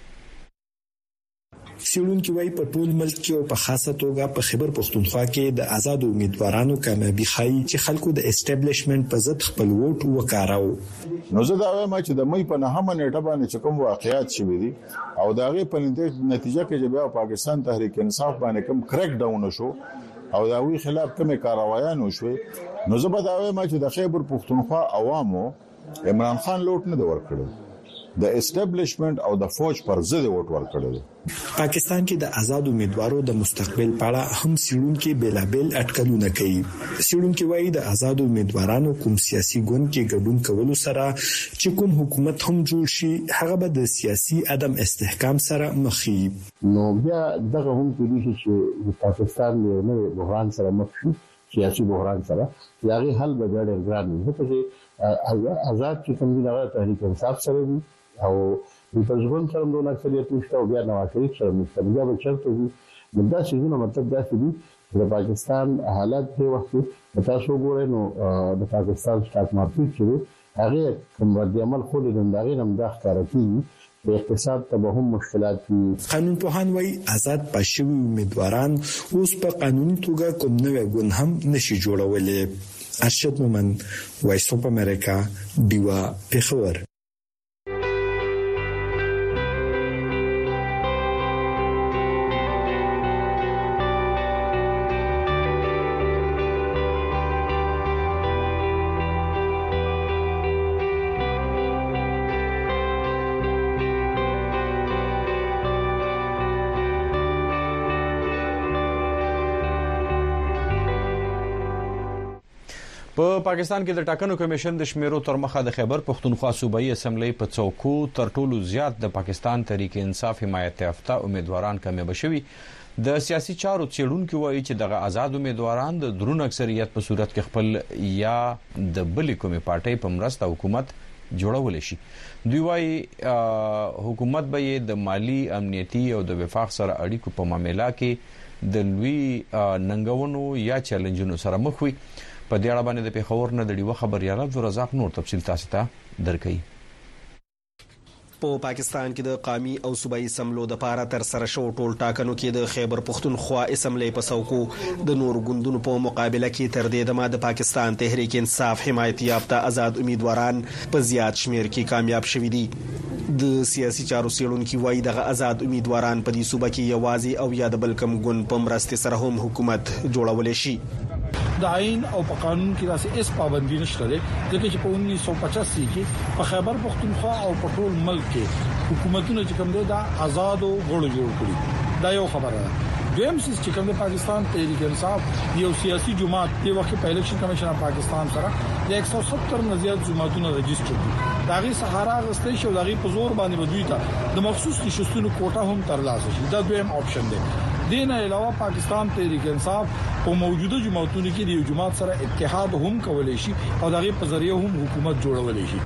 سیړونکو وايي په ټول ملک کې او په خاصه توګه په خیبر پختونخوا کې د آزاد امیدوارانو کامیابی خایي چې خلکو د اسټابلیشمنت په ضد خپل ووټ وکاراو نو زه دا وایم چې د مې په نهمه نیټه باندې کوم واقعیات شوي دي او دا غي په نتیجه کې چې بیا پاکستان تحریک انصاف باندې کوم کریک ډاون شو او دا وی خلاف کوم کاروایان وشوي نو زه به دا وایم چې د خیبر پختونخوا عوامو عمران خان لوټ نه ور کړو د اسټابلیشمنت او د فوج پر ضد ووټ ورکړل. پاکستان کې د آزاد امیدوارو د مستقبل په اړه هم سیړونکو بیلابل اټکلونه کوي. سیړونکو وایي د آزاد امیدوارانو کوم سیاسي ګوند کې ګډون کولو سره چې کوم حکومت هم جوړ شي هغه به د سیاسي عدم استحکام سره مخ شي. نو بیا دغه هم کېږي چې پاکستان یو نوې بحران سره مخ شي، سیاسي بحران سره. یاغي حل به ډېر ګران وي چې آزاد چې کوم دی تحریک انصاف سره دی او د پرځون سره د اکثریت نشته او بیا نواز شریف سره نشته. بیا به چرته دي دا څه نه مطلب دا چې د پاکستان حالات په وخت کې تاسو ګورئ نو د پاکستان سٹاک مارکیټ چې هغه کوم رد عمل خو د اندازې نم د ښکارتي د اقتصاد ته به هم مشکلات دي. قانون پوهان وايي آزاد پښوی امیدواران اوس په قانوني توګه کوم نوې ګوند هم نشي جوړولای. ارشد مومن، وایس اف امریکا، دیوا پیښور. په پاکستان کې د ټاکنو کمیشن د شمیرو تر مخه د خیبر پښتونخوا صوبایي اسمبلی په څوکو تر ټولو زیات د پاکستان تحریک انصاف حمایت یافته امیدواران کمې بشوي. د سیاسي چارو څېړونکو وایي چې دغه آزاد امیدواران د درون اکثریت په صورت کې خپل یا د بلې کومې پارټۍ په مرسته حکومت جوړول شي. دوی وایي حکومت به د مالی، امنیتي او د وفاق سره اړیکو په معاملې کې د لوی ننګونو یا چیلنجونو سره مخ وي. په دې اړه باندې د پیښور نه د ډیوه خبريال عبدالرزاق نور تفصیل تاسو ته درکړي. په پاکستان کې د قومي او صوبایي اسمبلو د پاره تر سره شو ټول ټاکنو کې د خیبر پښتونخوا اسمبلی په څوکو د نور ګوندونو په مقابله کې تر دې دمه د پاکستان تحریک انصاف حمایت یافته آزاد امیدواران په زیات شمیر کې کامیاب شوي دي. د سیاسي چارو څېړونکو وایي دغه آزاد امیدواران په دې صوبه کې یوازې او یا د بل کم ګوند په مرسته سره هم حکومت جوړول شي. د آئین او په قانون کې داسې اس پابندي نشته ده ځکه چې په انیس سو پچاسی کې په خیبر پښتونخوا او په ټول ملک کې حکومتونه چې کوم دي دا آزاد او غړو جوړ کړي. دا یو خبره ده. دویم څه چې کوم د پاکستان تحریک انصاف یو سیاسي جماعت په وخت کې په الیکشن کمیشن اف پاکستان سره د ایک سو ستر نه زیات جماعتونو رجسټر دي. داغي سهارا غستې شو داغي په زور باندې بدوي ته د مخصوص نشستونو کوټه هم ترلاسه شي. دا دویم اپشن دی. دین علاوه پاکستان تحریک انصاف په موجوده جماعتونو کې د یو جماعت سره اتحاد هم کولای شي او دغه په ذریعہ هم حکومت جوړولای شي.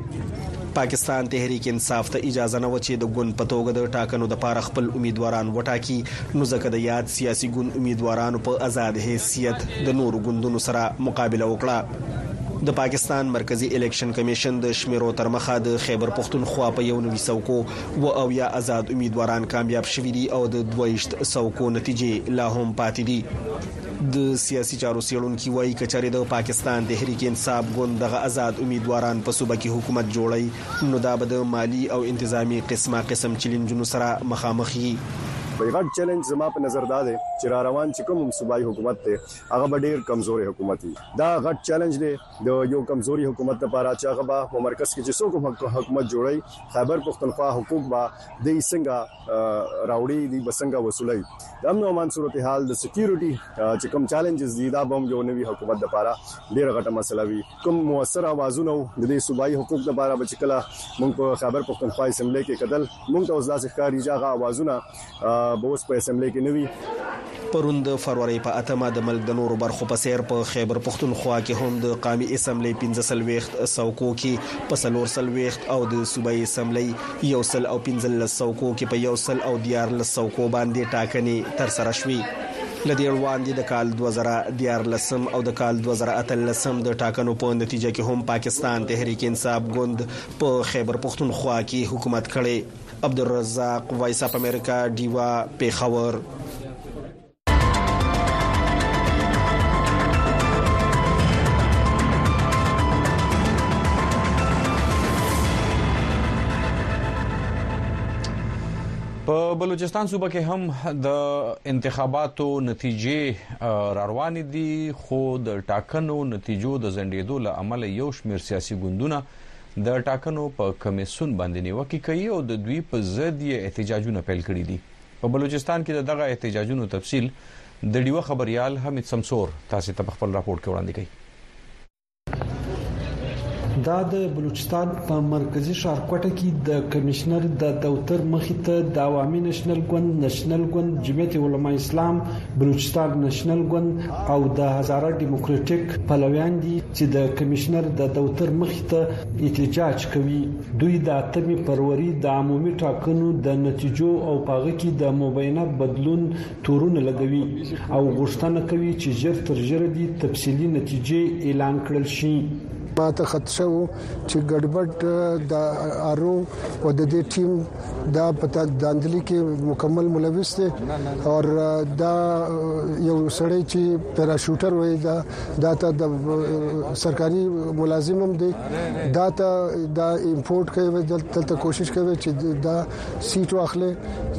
پاکستان تحریک انصاف ته اجازه نه و چې د ګوند په توګه د ټاکنو د پاره خپل امیدواران وټاکي. نو ځکه د یاد سیاسي ګوند امیدوارانو په آزاد حیثیت د نورو ګوندونو سره مقابله وکړه. د پاکستان مرکزی الیکشن کمیشن د شمیرو تر مخه د خیبر پښتونخوا په یو نوي څوکو و او یا آزاد امیدواران کامیاب شوي دي او د دویشت څوکو نتیجې لا هم پاتې دي. د سیاسي چارو څېړونکو وایي کچاري د پاکستان تحریک انصاف ګوند دغه آزاد امیدواران په صوبه کې حکومت جوړي نو دا به د مالی او انتظامی قسمه قسم چیلنجونو سره مخامخ وي. غټ چیلنج زما په نظر دا دی چې را روان چې کوم صوبایي حکومت ته هغه به ډیر کمزوري حکومت وي. دا غټ چیلنج دی د یو کمزوري حکومت لپاره چې هغه به په مرکز کې چې څوک حکومت جوړي خیبر پښتونخوا حقوق به د څنګه راوړي دي بسنګ وصولي. د امن او امان صورتحال د سکیورټي چې کوم چیلنجز دي دا به یو نوي حکومت لپاره ډیر غټه مسله وي. کوم موثر اوازونه د دې صوبایي حقوق لپاره به چې کله موږ په خیبر پښتونخوا اسمبلی کې کتل موږ ته اوس داسې ښکاري چې هغه اوازونه بوس په اسمبلی کې نوي. پروند فروری په اتمه د ملک د نورو برخو په سیر په خیبر پښتونخوا کې هم د قومي اسمبلی پنځه سلويخت څوکو کې په څلور سلويخت او د صوبایي اسمبلی یو سل او پنځه څوکو کې په یو سل او دیار څوکو باندې ټاکنې تر سره شوې. لدې وړاندې د کال دوه زره دیارلسم او د کال دوه زره اتلسم د ټاکنو په نتیجه کې هم پاکستان تحریک انصاف ګوند په خیبر پښتونخوا کې حکومت کړي. عبدالرزاق، وایس اف امریکا، دیوا پیښور. په بلوچستان صوبه کې هم د انتخاباتو نتیجې را روانې دي خو د ټاکنو نتیجو د ځنډېدو له امله یو شمېر سیاسي ګوندونه د ټاکنو په کمیسون باندې نیوکه کوي او د دوی په ضد یې احتجاجونه پیل کړي دي. په بلوچستان کې دغه احتجاجونو تفصیل د ډیوه خبريال حمید سمسور تاسو ته خپل راپورټ کې وړاندې کوي. دا د بلوچستان په مرکزی ښار کوټه کې د کمشنر د دفتر مخې ته د عوامي نېشنل ګوند، نېشنل ګوند، جمعیت علماء اسلام، بلوچستان نېشنل ګوند او د هزاره ډیموکراټیک پلویان دي چې د کمشنر د دفتر مخې ته احتجاج کوي. دوی د اتمې فروری د عمومي ټاکنو د نتیجو او پاغه کې د مبینه بدلون تورونه لګوي او غوښتنه کوي چې ژر تر ژره دي تفصیلی نتیجې اعلان کړل شي. ما ته خدشه وو چې ګډوډ د ارو او د دې ټیم دا پتا داندلي کې مکمل ملوث دي او دا یو سړی چې پیراشوټر وای دا دا ته د سرکاري ملازم هم دي دا ته دا امپورټ کوي دلته کوشش کوي چې دا سیټ واخلي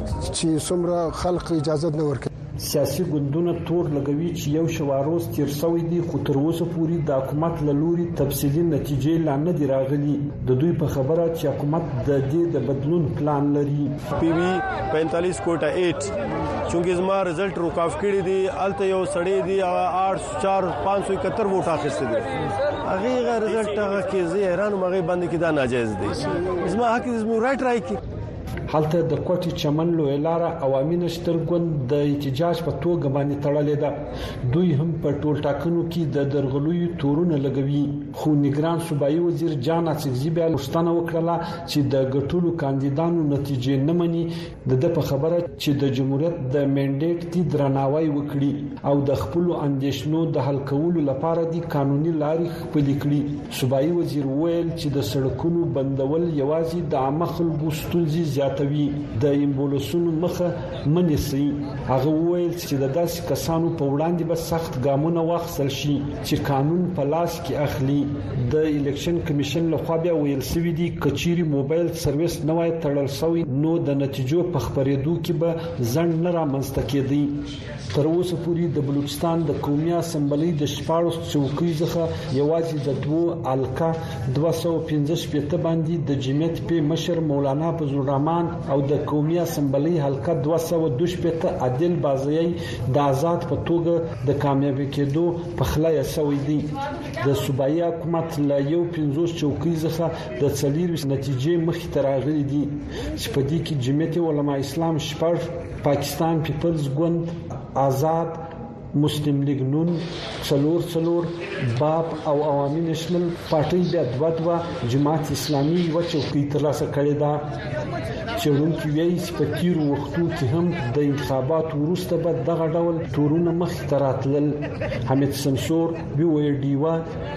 چې څومره خلک اجازه نه ورکړي. سیاسي ګوندونه تور لګوي چې یو شواروز تیر شوی دی خو تر اوسه پورې د حکومت له لوري تفصیلي نتیجې لا نه دی راغلي. د دوی په خبره چې حکومت د دې د بدلون پلان لري. پی وی پینتالیس کوټه اټ چونګې زما رزلټ روکاف کړی دی الته یو سړی دی آठ چار پانچ سو اکہتر ووټ اخیسته دي هغه غیر رزلټ هغه کې زه حیران مغه باندې کې دا ناجایز دی. زما حق زما رائټ راي کې حالته د کوټي چمن لوی لار عوامي نشتر ګوند د احتجاج په توګه باندې تړلې ده. دوی هم په ټول ټاکنو کې د درغلوي تورونه لګوي خو نگران صوبایي وزیر جان اڅکزي بیا مشتنه وکړه چې د ګټولو کاندیدانو نتیجې نه مني. د په خبره چې د جمهوریت د منډیټ تی درناوی وکړي او د خپل اندیشنو د حل کولو لپاره د قانوني لارې خپل کړي. صوبایي وزیر ویل چې د سړکونو بندول یوازې د عامه خلکو ستونزې زیات د ایمبولسونو مخه منسي. هغه ویل چې د داسې کسانو په وړاندې به سخت ګامونه واخیستل شي چې قانون په لاس کې اخلي. د الیکشن کمیشن لخوا بیا ویل شوی دی کچيري موبایل سرویس نه وای تړل شوی نو د نتیجو په خبرېدو کې به ځنډ نه رامنځته کېدی. تر اوسه پورې د بلوچستان د قومي اسمبلی د شپږ چوکۍ څخه یوازې د دوه الکا دوه سوه پنځه شپږ باندې د جمعیت په مشر مولانا فضل الرحمن او د قومي اسمبلی حلقه دوه سوه دوه شپږ عادل بازي د آزاد په توګه د کامیابی کېدو په خلای سوي دي. د صوبایي حکومت له یو پنځوس چوکۍ څخه د څلور نتیجې مخې ته راغلي دي چې په دې کې جمعیت علماء اسلام شپږ، پاکستان پیپلز ګوند، آزاد، مسلم لیگ نون، څلور څلور، باب او عوامي نېشنل پارټي بیا دوه دوه، جماعت اسلامي یو چوکۍ ترلاسه کړې ده. چېرونکو وایي چې په تیرو وختو کې هم د انتخاباتو وروسته به دغه ډول تورونه مخې ته راتلل. حمید سمسور، وی او ای ډیوا،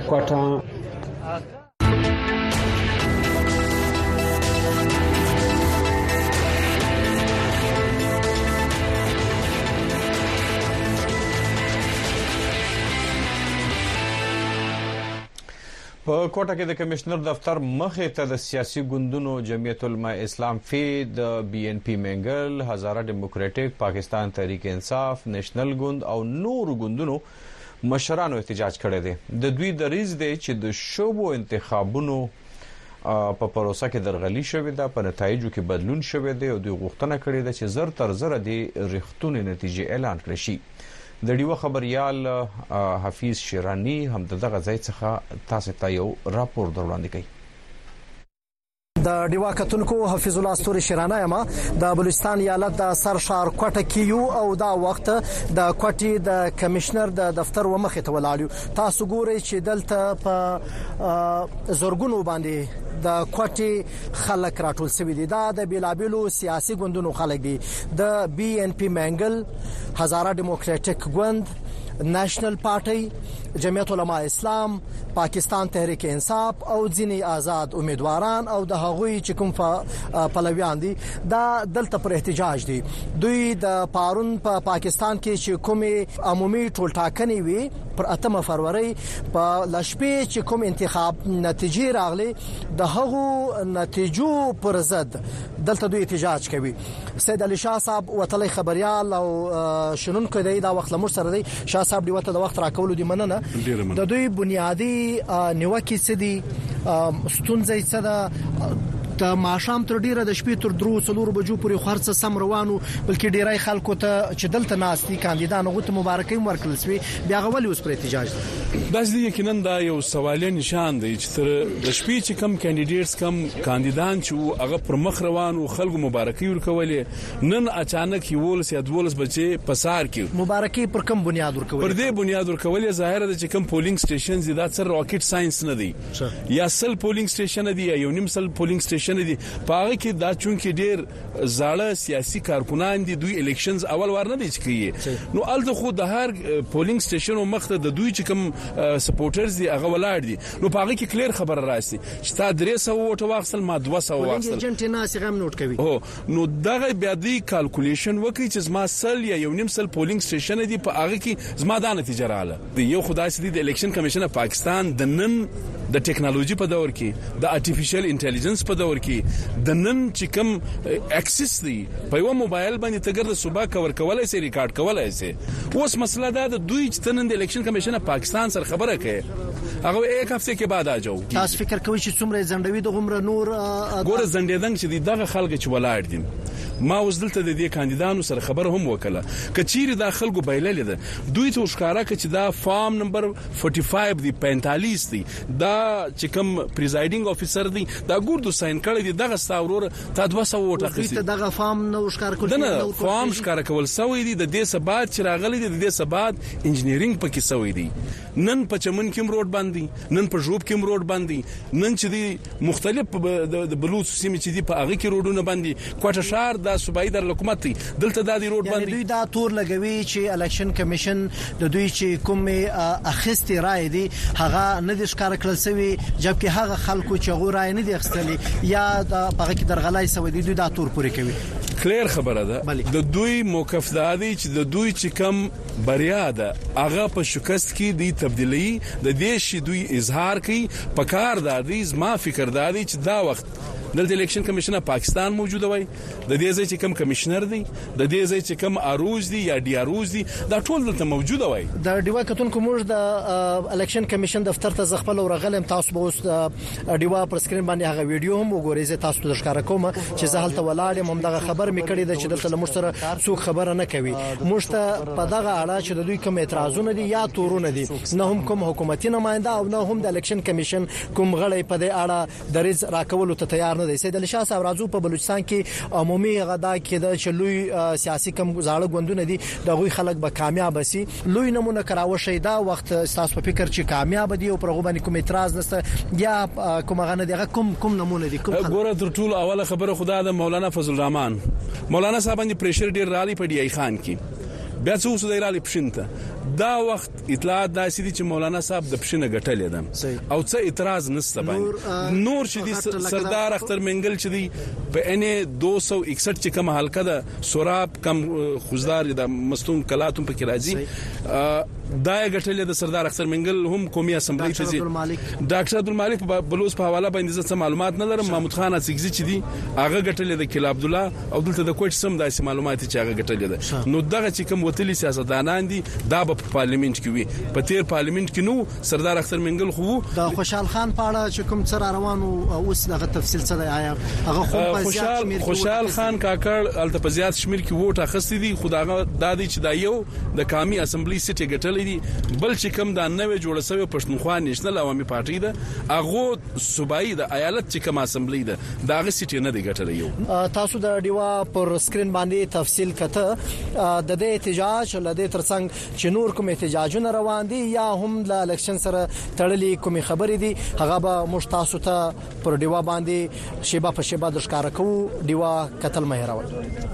کوټه. په کوټه کې د کمشنر دفتر مخې ته د سیاسي ګوندونو جمعیت علماء اسلام فی، د بی ان پی منګل، هزاره ډیموکراټیک، پاکستان تحریک انصاف، نېشنل ګوند او نور ګوندونو مشرانو احتجاج کړی دی. د دوی دریځ دی چې د شوبو انتخابونو په پروسه کې درغلي شوې ده، په نتایجو کې بدلون شوی دی او دوی غوښتنه کړې ده چې زر تر زر د ریښتونې نتیجې اعلان کړي شي. د ډیوه خبريال حفیظ شیرانی هم دغه ځای څخه تاسو ته یو راپور وړاندې کوي. د ډیوا کتونکو حفیظ الله استوري شیرانه یم د بلوچستان ایالت د سر ښار کوټه کې یو او دا وخت د کوټي د کمشنر د دفتر و مخې ته ولاړ. تاسو ګورئ چې دلته په زورګونو باندې د کوټي خلک راټول شوي دي. دا د بیلابلو سیاسي ګوندونو خلک دي. د بی ان پی منګل، هزاره ډیموکراټیک ګوند، نېشنل پارټي، جمعیت علماء اسلام، پاکستان تحریک انصاف او ځینی آزاد امیدواران او د هغوی چې کوم پلویان دي دا دلته پر احتجاج دي. دوی د پارون په پا پاکستان کې چې کومه عمومي ټولټاکنې وي پر اتمه فروری په لشپې چې کوم انتخاب نتیجې راغلي د هغو نتیجو پر ضد دلته دوی احتجاج کوي. سید علي شاه صاحب وتلی خبريال او شنونکو دی دا وخت لمر سره دی. شاه صاحب دی وته د وخت راکولو دی مننه. د دوی بنیادی نیوکې څه دي ستونزې څه ده د ماشام تر ډیره د شپې تر درو څلور بجو پورې خرڅ سم روانو بلکې ډیرای خلکو ته چې دلته ناستي کاندیدانو غوته مبارکي ورکړل سوي بیا غوړي اوس پر احتجاج بس دې یقینا دا یو سوالي نشان دی چې تر د شپې چې کم کاندیدټس کم کاندیدان چې هغه پر مخ روانو خلکو مبارکي ورکولې نن اچانک یول سي ادولس بچي پسار کې مبارکي پر کم بنیاد ورکولې پر دې بنیاد ورکولې ظاهر ده چې کم پولینګ سټیشن زیاده سر راکټ ساينس نه دی یا سل پولینګ سټیشن دی یا یو نیم سل پولینګ سټیشن دي پاره کې دا چونکې ډیر زاړه سیاسي کارکونان دي دوی الیکشنز اول ور نه دي چې نو الته خو د هر پولینګ سټیشن او مخته د دوی چې کوم سپورټرز دي هغه ولاړ دي نو پاره کې کلیر خبر راسي چې تا درې سو وټ واخصل ما دوه سو واخصل ارجنټینا سیغم نوٹ کوي هو نو دغه بیا دی کالکولیشن وکړي چې زما سل یا یو نیم سل پولینګ سټیشن دي په هغه کې زما د نتیجه رااله د یو خدای سي د الیکشن کمیشن پاکستان د نن د ټیکنالوژي په دور کې د ارتفیشل انټيليجنس په دور کې د نن چې کوم اکسس دی په یو موبایل باندې تګر د صبح کور کولای سي ریکارډ کولای سي اوس مسله دا د دوی چې نن د الیکشن کمیشن پاکستان سره خبره کوي هغه یک هفته کې بعد اجو تاسو فکر کوئ چې څومره زندوی د غمر نور ګوره زندیدنګ چې دغه خلک چې ولاړ دي ما وزدلته د دې کاندیدانو سره خبر هم وکړه کچیر د خلکو بایللې ده دوی ته ښکارا چې دا فارم نمبر پنځه دی پینتالیس دی دا چې کوم پریزایډینګ افیسر دی دا ګوردو ساين کړی دی دغه ستاورور تا دوه سو وټه خسي دغه فارم نو ښکار کول نه فارم ښکار کول سوې دي د دې سبات چې راغلي دي د دې سبات انجینرینګ پکې سوې دي نن په چمن کې روډ باندې نن په جوب کې روډ باندې نن چې دی مختلف د بلوچ سیمه چې دی په هغه کې روډونه باندې کوټه شهر د صوبایي در حکومت دی دلته د دې روډ باندې دوی دا تور لګوي چې الیکشن کمیشن د دوی چې کومه اخستې رائے دي هغه نه د ښکار کړل سوي جبکه هغه خلکو چې غو رائے نه دي اخستلي یا د هغه کې درغلای سوي دي دوی دا تور پوری کوي کلیر خبره ده د دوی موقف دادی چې د دوی چې کم بریا ده هغه په شکست کې دی تبدیلی د دې شي دوی اظهار کوي په کار دادی زما فکر دادی چې دا وخت دلته الیکشن کمیشن پاکستان موجود وای د دې ځای چې کوم کمشنر دی د دې ځای چې کوم اروز دی یا ډی اروز دی دا ټول دلته موجود وای د ډیوا کتونکو موږ د الیکشن کمیشن دفتر ته ځخپل ورغلم تاسو به اوس ډیوا پر سکرین باندې هغه ویډیو هم وګورئ زه تاسو ته ښکارا کوم چې زه هلته ولاړم هم دغه خبر مې کړی د چې دلته لمر سره څوک خبره نه کوي موږ ته په دغه اړه چې د دوی کوم اعتراضونه دي یا تورونه دي نه هم کوم حکومتي نماینده او نه هم د الیکشن کمیشن کوم غړی په دې اړه دریز راکول ته تیار نه دی سید علي شاه صاحب راځو په بلوچستان کې عمومي غدا کې د چلوي سیاسي کم زاړه غوندونه دي دغه خلک به کامیاب شي لوی نمونه کراوه شي دا وخت تاسو په فکر چې کامیاب دي او پرغه باندې کوم اعتراض نشته یا کوم غنه دغه کوم کوم نمونه دي کوم ګوره تر ټولو اوله خبره خدا د مولانا فضل الرحمن مولانا صاحب باندې پریشر ډیر رالي په ډی ای خان کې بیا څه وسو دی رالي پښینته دا وخت اطلاعات داسې دي چې مولانا صاحب د پښینه غټلې ده او څه اعتراض نشته باندې نور چې دي سردار اختر منګل چې دي په ان دو سو اکسઠ چې کوم حلقه ده سوراب کم خوزدار د مستون کلاتم په کې راځي دا غټلې د سردار اختر منګل هم قومي اسمبلی ته ځي ډاکټر عبدالمالک بلوچ په حواله باندې څه معلومات نه لرم محمود خان اڅکزي چې دي هغه غټلې د کلا عبد الله او دلته د کوټ سم داسې معلومات چې هغه غټلې ده نو دغه چې کوم وتلي سیاستدانان دي دا په پارلیمنت کې وي په تیر پارلیمنت کې نو سردار اختر منګل خو د خوشحال خان په اړه چې کوم څه روانو اوس دغه تفصیل څه دی آیا هغه خو په زیات شمیر خوشحال خان کاکړ الته په زیات شمیر کې ووټ اخستې دي خداغه د دې چې دا یو د قومي اسمبلی سټي غټلې دي بل چې کوم د نوې جوړ شوی پښتونخوا نېشنل عوامي پارټي ده هغه صوبایي د ایالت چې کوم اسمبلی ده دا غي سټي نه دی غټلې یو تاسو د ډیوا پر سکرین باندې تفصیل کته د دې احتجاج لدې ترڅنګ چې نور کوم احتجاجونه روان دي یا هم د الیکشن سره تړلې کومي خبرې دي هغه به مشتاسو ته پر ډیوا باندې شیبه په شیبه د ښکارا کوو ډیوا قتل مهراول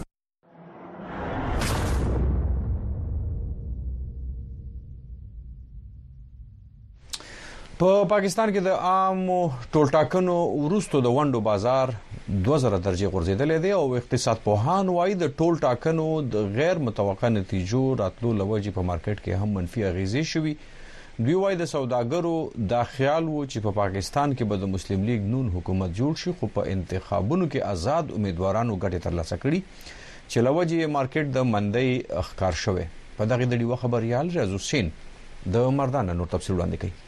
په پاکستان کې د عام ټولټاکنو ورستو د وندو بازار دوه زره درجه غورځیدلې دی او اقتصاد پوهان وايي د ټولټاکنو د غیر متوقع نتیجو راتلو لوجې په مارکیټ کې هم منفي اغیزې شوي دوی وايي د سوداګرو دا خیال وو چې په پاکستان کې به د مسلم لیگ نون حکومت جوړ شي خو په انتخابونو کې آزاد امیدوارانو ګټه ترلاسه کړي چې لوجې مارکیټ د مندۍ ښکار شوه په دغه د ډیو خبريال رازو سین د مردان نور تفصیل وړاندې کوي.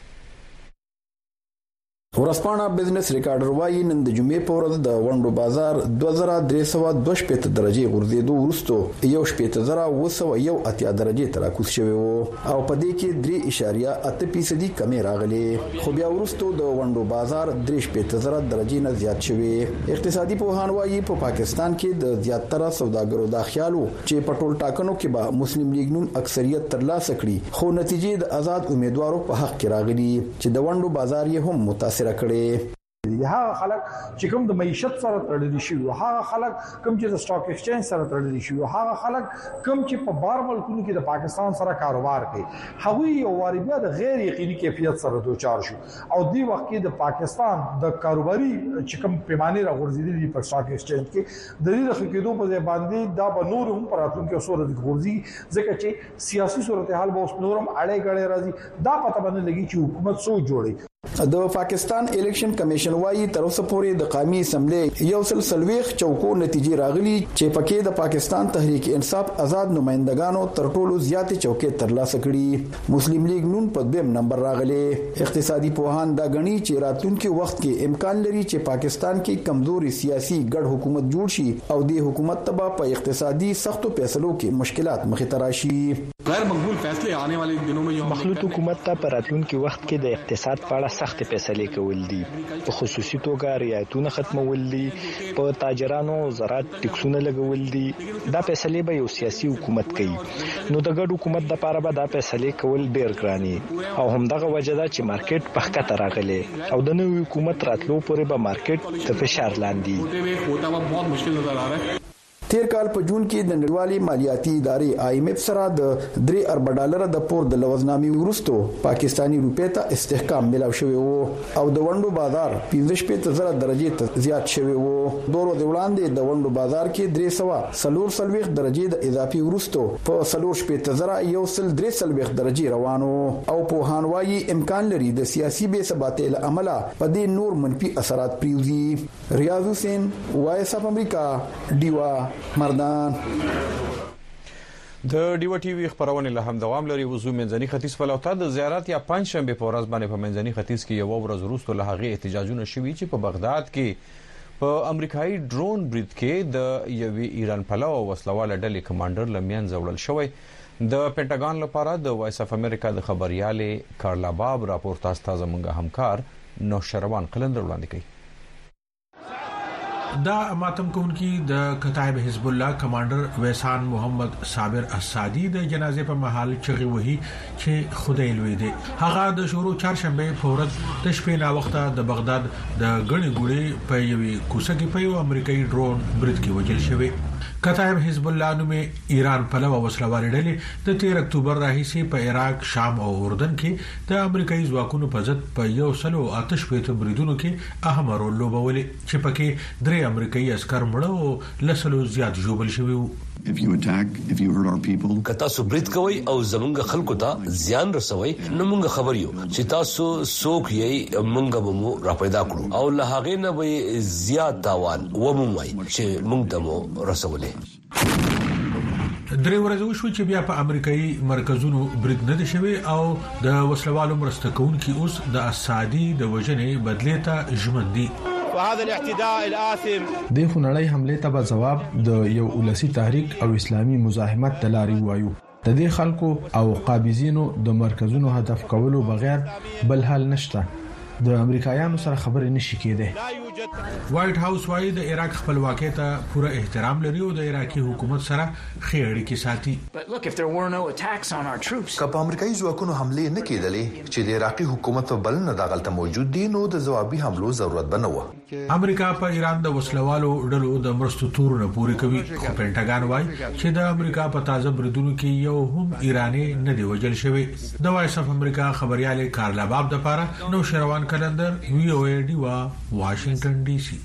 ورسپانه بزنس ریکارډر وايي نن د جمعې په ورځ د ونډو بازار دوه زره درې سوه دوه شپېته درجې غورځېدو وروسته یو شپېته زره اوه سوه یو اتیا درجې ته راکوز شوی و او په دې کې درې اعشاریه اته فیصدي کمې راغلې، خو بیا وروسته د ونډو بازار درې شپېته زره درجې نه زیات شوی. اقتصادي پوهان وايي په پاکستان کې د زیاتره سوداګرو دا خیال و چې په ټول ټاکنو کې به مسلم لیگ نون اکثریت ترلاسه کړي، خو نتیجې د آزاد امیدوارو په حق کې راغلي چې د ونډو بازار یې هم متاثر کړي. هغه خلک چې کوم د معیشت سره تړلي شي، هغه خلک کوم چې د سٹاک ایکسچینج سره تړلي شي، هغه خلک کوم چې په بار ملکونو کې د پاکستان سره کاروبار کوي، هغه یو واری بیا د غیر یقیني کیفیت سره دوچار شو او دی وخت کې د پاکستان د کاروباري چې کوم پیمانه راغورځېدلې په سٹاک ایکسچینج کې د دې د خکېدو په ځای باندې دا به نور هم پراتون کې صورت غورځي، ځکه چې سیاسي صورتحال به اوس نورم اړې غړې راځي. دا پته باندې لګي چې حکومت سوچ جوړي. د پاکستان الیکشن کمیشن وايي تر اوسه پورې د قومي اسمبلی یو سل سلويخ چوکو نتیجې راغلي چې پکې د پاکستان تحریک انصاف آزاد نمائندگانو تر ټولو زیاتې چوکې ترلاسه کړي. مسلم لیگ نون په دویم نمبر راغلي. اقتصادي پوهان دا غني چې راتلونکي وخت کې امکان لري چې پاکستان کې کمزوري سیاسي ګډ حکومت جوړ شي او د حکومت تبا په اقتصادي سختو فیصلو کې مشکلات مخې ته راشي. غیر مقبول فیصله آنے والے دنوں میں مخلوط حکومت ته په راتلونکي وخت کې د اقتصاد په اړه سخت فیصلې کول دي، په خصوصي توګه رعایتونه ختمول دي، په تاجرانو زراعت ټیکسونه لګول دي. دا فیصلې به یو سیاسي حکومت کوي، نو د ګډ حکومت لپاره به دا فیصلې کول ډیر ګران او همدغه وجه ده چې مارکیټ په ښکته راغلی او د نوي حکومت راتلو پورې به مارکیټ د فشار لاندې. تیر کال په جون کې د نړیوالي مالیاتي ادارې آی ایم ایف سره د درې ارب ډالر د پور د لوزنامې وروسته پاکستانی روپې ته استحکام ملاو شوی وو او د ونډو بازار پنځه شپېته زره درجې ته زیات شوی وو. دوه ورځې وړاندې د ونډو بازار کې درې سوه څلور څلوېښت درجې د اضافي وروسته په څلور شپېته زره یو سل درې څلوېښت درجې روانو او پوهان وايي امکان لري د سیاسي بې ثباتۍ له امله په دې نور منفي اثرات پریوزي. ریاض حسین، وایس اف امریکا، ډیوا مردان. د ډیو ټي وی خبرونه له هم دوام لري. وزو منځني ختیځ فلوته د زیارت یا پنځ شنبه په ورځ باندې په منځني ختیځ کې یو ورځ وروسته له هغه احتجاجونه شوي چې په بغداد کې په امریکایي ډرون برید کې د یوې ایران پلوه وسلواله ډلې کمانډر لمین زوړل شوی. د پینټاګون لپاره د وایس اف امریکا د خبريالې کارلا باب راپور تاسو ته زموږ همکار نوشروان قلندر وړاندې کوي. دا ماتم کوونکی د کتایب حزب الله کمانډر ویسان محمد صابر اسادی د جنازې په محل چغي وهي چې خدای لوی دی. هغه د شورو چهارشنبه په ورځ د شپې نا وخته د بغداد د غړي ګوړي په یوې کوڅه کې په یو امریکایي ډرون برید کې وژل شوی. کتایب حزب الله نومې ایران پلوه وسلوال ډلې د تیر اکتوبر راهیسې په عراق، شام او اردن کې د امریکایي ځواکونو په ضد په یو سلو آتش پېته بریدونو کې اهم رول لوبولې چې پکې درې امریکایي عسكر مړه او لسلو زیات ژوبل شوي وو. If you attack, if you hurt our people, که تاسو برید کوي او زمونږ خلکو ته زیان رسوي نو موږ خبر یو چې تاسو څوک یې موږ به مو را پیدا کړو او له هغه نه به زیات تاوان ومومي چې موږ ته مو رسولې. درې ورځې وشو چې بیا په امریکایي مرکزونو برید نه دي شوی او د وسلوالو مرسته کوونکي اوس د اسادي د وژنې بدلې ته ژمن دي. وهذا الاعتداء الآثم د خنړی حمله ته به جواب د یو ولسی تحریک او اسلامي مزاحمت تلاري وایو. د دې خلکو او قابضینو د مرکزونو هدف کولو بغیر بل حل نشته. د امریکایانو سره خبرې نشي کېده. وایټ هاوس وايي د عراق خپلواکۍ ته پوره احترام لري او د عراقي حکومت سره ښې اړیکې ساتي. که په امریکایي ځواکونو حمله نه کېدلې چې د عراقي حکومت په بلنه داخلته موجود دي نو د جوابي حملو ضرورت به نه و. امریکا په ایران د وسلوالو ډلو د مرستو تورونه پوري کوي. خو پینټاګون وايي چې د امریکا په تازه بریدونو کې یو هم ایرانی نه دی وژل شوی. د وایس اف امریکا خبريالې کارلا باب د پاره نو شروان کلندر وی او ای ډی وا واشنگټن ډي سي.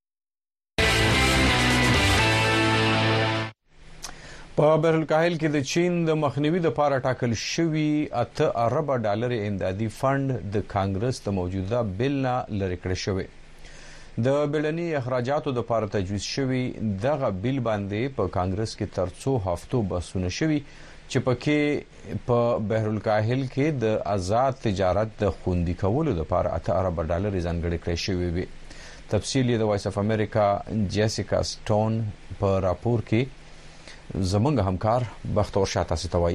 په بهرالکاهل کې د چین د مخنیوي د پاره ټاکل شوی اته ارب ډالر امدادي فند د کانګرس د موجوده بل نه لری کړی شوی. د بیړني اخراجاتو د پاره تجویز شوی دغه بل باندې په کانګرس کې تر څو هفتو بحثونه شوی چې پکې په بحر الکاهل کې د آزاد تجارت د خوندي کولو لپاره اته ارب ډالر ځانګړي کړی شوی وي. تفصیل یې د وایس اف امریکا جیسیکا سټون په راپور کې زمونږ همکار بختور شاه تاسو ته وایي.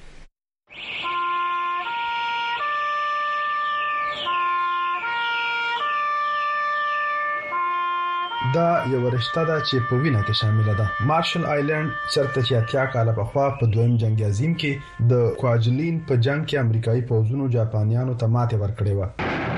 دا یو رشتہ ده چې په وینه کې شامل ده. مارشل آیلند چرته چې اتیا کال په خوا په دویم جنگ عظیم کې د کوجلین په جنگ کې امریکایي پوځونو جاپانیانو ته ماته ورکړې و.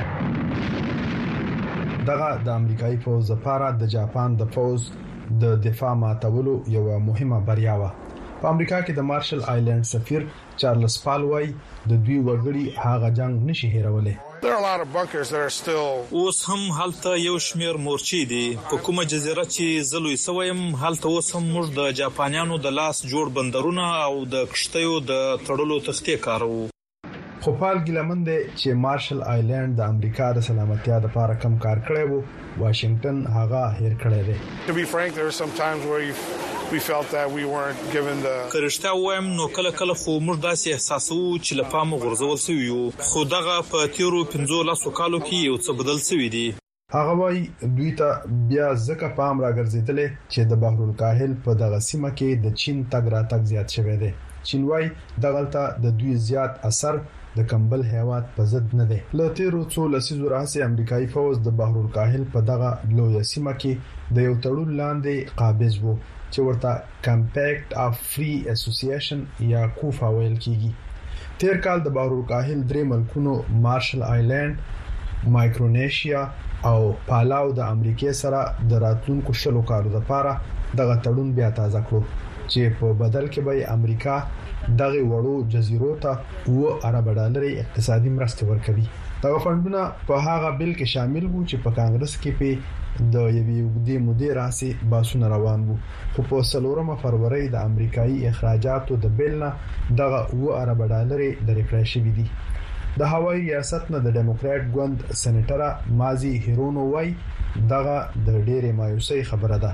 دغه د امریکایي پوځ لپاره د جاپان د پوځ د دفاع ماتولو یو مهمه بریا و. په امریکا کې د مارشل آیلند سفیر چارلز پالوای د دوی وګړي هغه جنگ نشي هیرولای. There are a lot of bunkers that are still اوس هم هلته یو شمیر مورچې دي په کومه جزیره چې زلوي سویم هلته اوس هم موږ د جاپانیانو د لاس جوړ بندرونه او د کشتیو د تړلو تختې کارو. خو پال ګلمن دی چې مارشل آیلند د امریکا د سلامتیا لپاره کم کار کړی وو. واشنگټن هغه هیر کړی دی. To be frank, there are some times where you we felt that we weren't given the کرشته وایم نو کله کله خو موږ داسې احساسو چې لپاره غورځول شوی یو خو دغه په تیرو پنځه کالو کې یو څه بدل شوی دی. هغه وای دوی ته بیا ځکه پام راګرځیدل چې د بحر الکاهل په دغه سیمه کې د چین تګ راتګ زیات شوی دی. چین وای دغلته د دوی زیات اثر د کمبل هیواد په ضد نه دی. له تیرو څو لسیزو راځي امریکایي فوج د بحر الکاهل په دغه لوی سیمه کې د یو تړون لاندې قابض وو چې ورته کمپیکټ اف فری اسوسییشن یا کوفا ویل کیږي. تیر کال د بحر الکاهل درې ملکونو مارشل آیلند، مایکرونیشیا او پالاو د امریکای سره د راتلونکو شلو کالو لپاره دغه تړون بیا تازه کړو چې په بدل کې به امریکا دغه وړو جزیرو ته و ارب ډالر اقتصادي مرسته ورکوي. دا فندونه په هغه بل کې شامل وو چې په کانګرس کې په د یوې وګړي مودې راسي باسونه روان وو. خو په سلورمه فروری د امریکایي اخراجاتو د بل نه دغه و ارب ډالر لري کړی شوی دی. د هوایي ریاست نه د ډیموکرات ګوند سېنیټر مازی هیرونو وای دغه د ډېرې مایوسۍ خبره ده.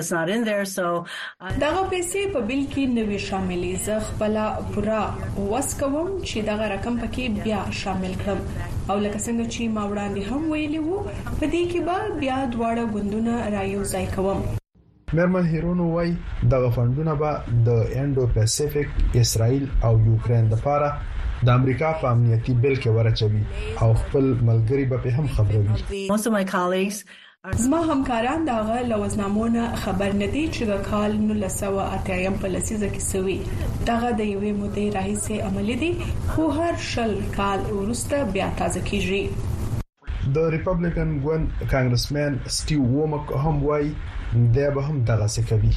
دغه پیسې په بل کې نوې شاملې زه خپل پورا وسکوم چې دغه رقم پکې بیا شامل کړم او لکه څنګه چې ما وړاندې هم ویلي وو په دې کې به بیا دواړه ګوندونه رايو ځای کوم. مرمن هیرونو وای دغه فندونه به د انډو پیسفیک، اسرائیل او یوکرين لپاره د امریکا په امنیتي بل کې ورچوي او خپل ملګری به هم خبروي. زما همکاران دغه لوزنامونه خبر ندي چې د کال نولس سوه اتیا په لسیزه کې سوي دغه د یوې مودې راهیسې عملي دي خو هر شل کال وروسته بیا تازه کیږي. د ریپبلیکن ګوند کانګرسمن سټیو وومک هم وای دا به هم دغه څه کوي.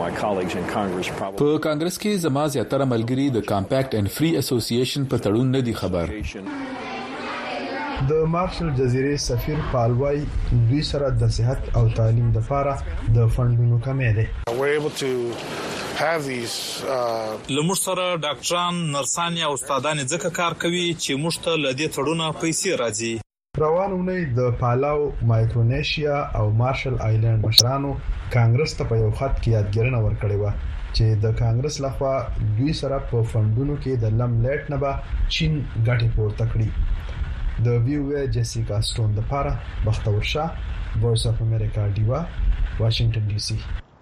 په کانګرس کې زما زیاتره ملګری د کمپیکټ اینڈ فری اسوسییشن په تړون نه دي خبر. د مارشل جزیرې سفیر پالوای دوی سره د صحت او تعلیم لپاره د فندونو کمی ده. لمر سره ډاکټران، نرسان او استادان ځکه کار کوي چې موږ ته لدې تړونه پیسې راځي. روانونه د پالاو، مایکرونیشیا او مارشل آیلند مشرانو کانګرس ته په یو خط کې یادګرنه ورکړې و چې د کانګرس لخوا دوی سره په فندونو کې د لم لیټ نه به چین ګټه پورته کړي. د ویو جیسیکا سټون لپاره بختور شاه، وایس اف امریکا دیوا، واشنگټن ډي سي.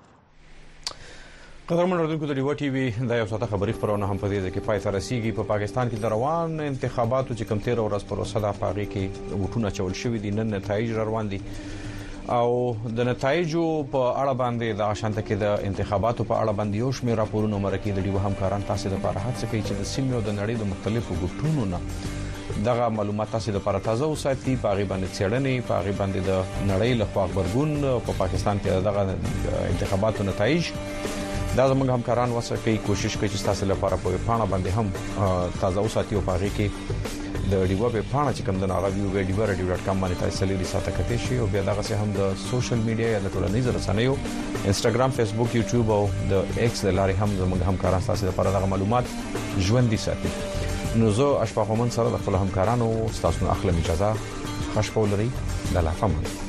قدرمن اردوونکو د ډیوا ټي وي د یو ساعته خبري خبرونه هم په دې کې پای ته رسیدي. په پاکستان کې د روان انتخاباتو چې کوم تیر ورځ پروسه د پاغي کې وټونه چول شوې دي نن نتایج روان دي او د نتایجو په اړه باندې د شانته کې د انتخاباتو په اړه باندې یو شمېر راپورونه مرکه د ډیوا همکاران تاسو لپاره هڅه کوي چې د سیمې او د نړۍ د مختلفو ګټونو نه دغه معلومات تاسو لپاره تازه وساتي. پاغي باندې څېړنې، پاغي باندې د نړۍ له خوا خبرګون په پاکستان کې دغه انتخاباتو نتایج دا زموږ همکاران وسه کوي کوشش کوي چې تاسو لپاره په پاڼه باندې هم تازه وساتي او پاغي کې د ډیوا په پاڼه چې کوم د ناغوي ویډیو رادیو ډاټ کام باندې تاسو لري ساته کته شي او بیا دغه هم د سوشل میډیا یا د ټولنیزو رسنیو انستګرام، فیسبوک، یوټیوب او د ایکس د لارې هم زموږ همکاران تاسو لپاره دغه معلومات ژوندۍ ساتي. نو زه اشفاق ومن سره د خپل همکارانو تاسو نه اخلم اجازه. خوشبو لري د الله پامان.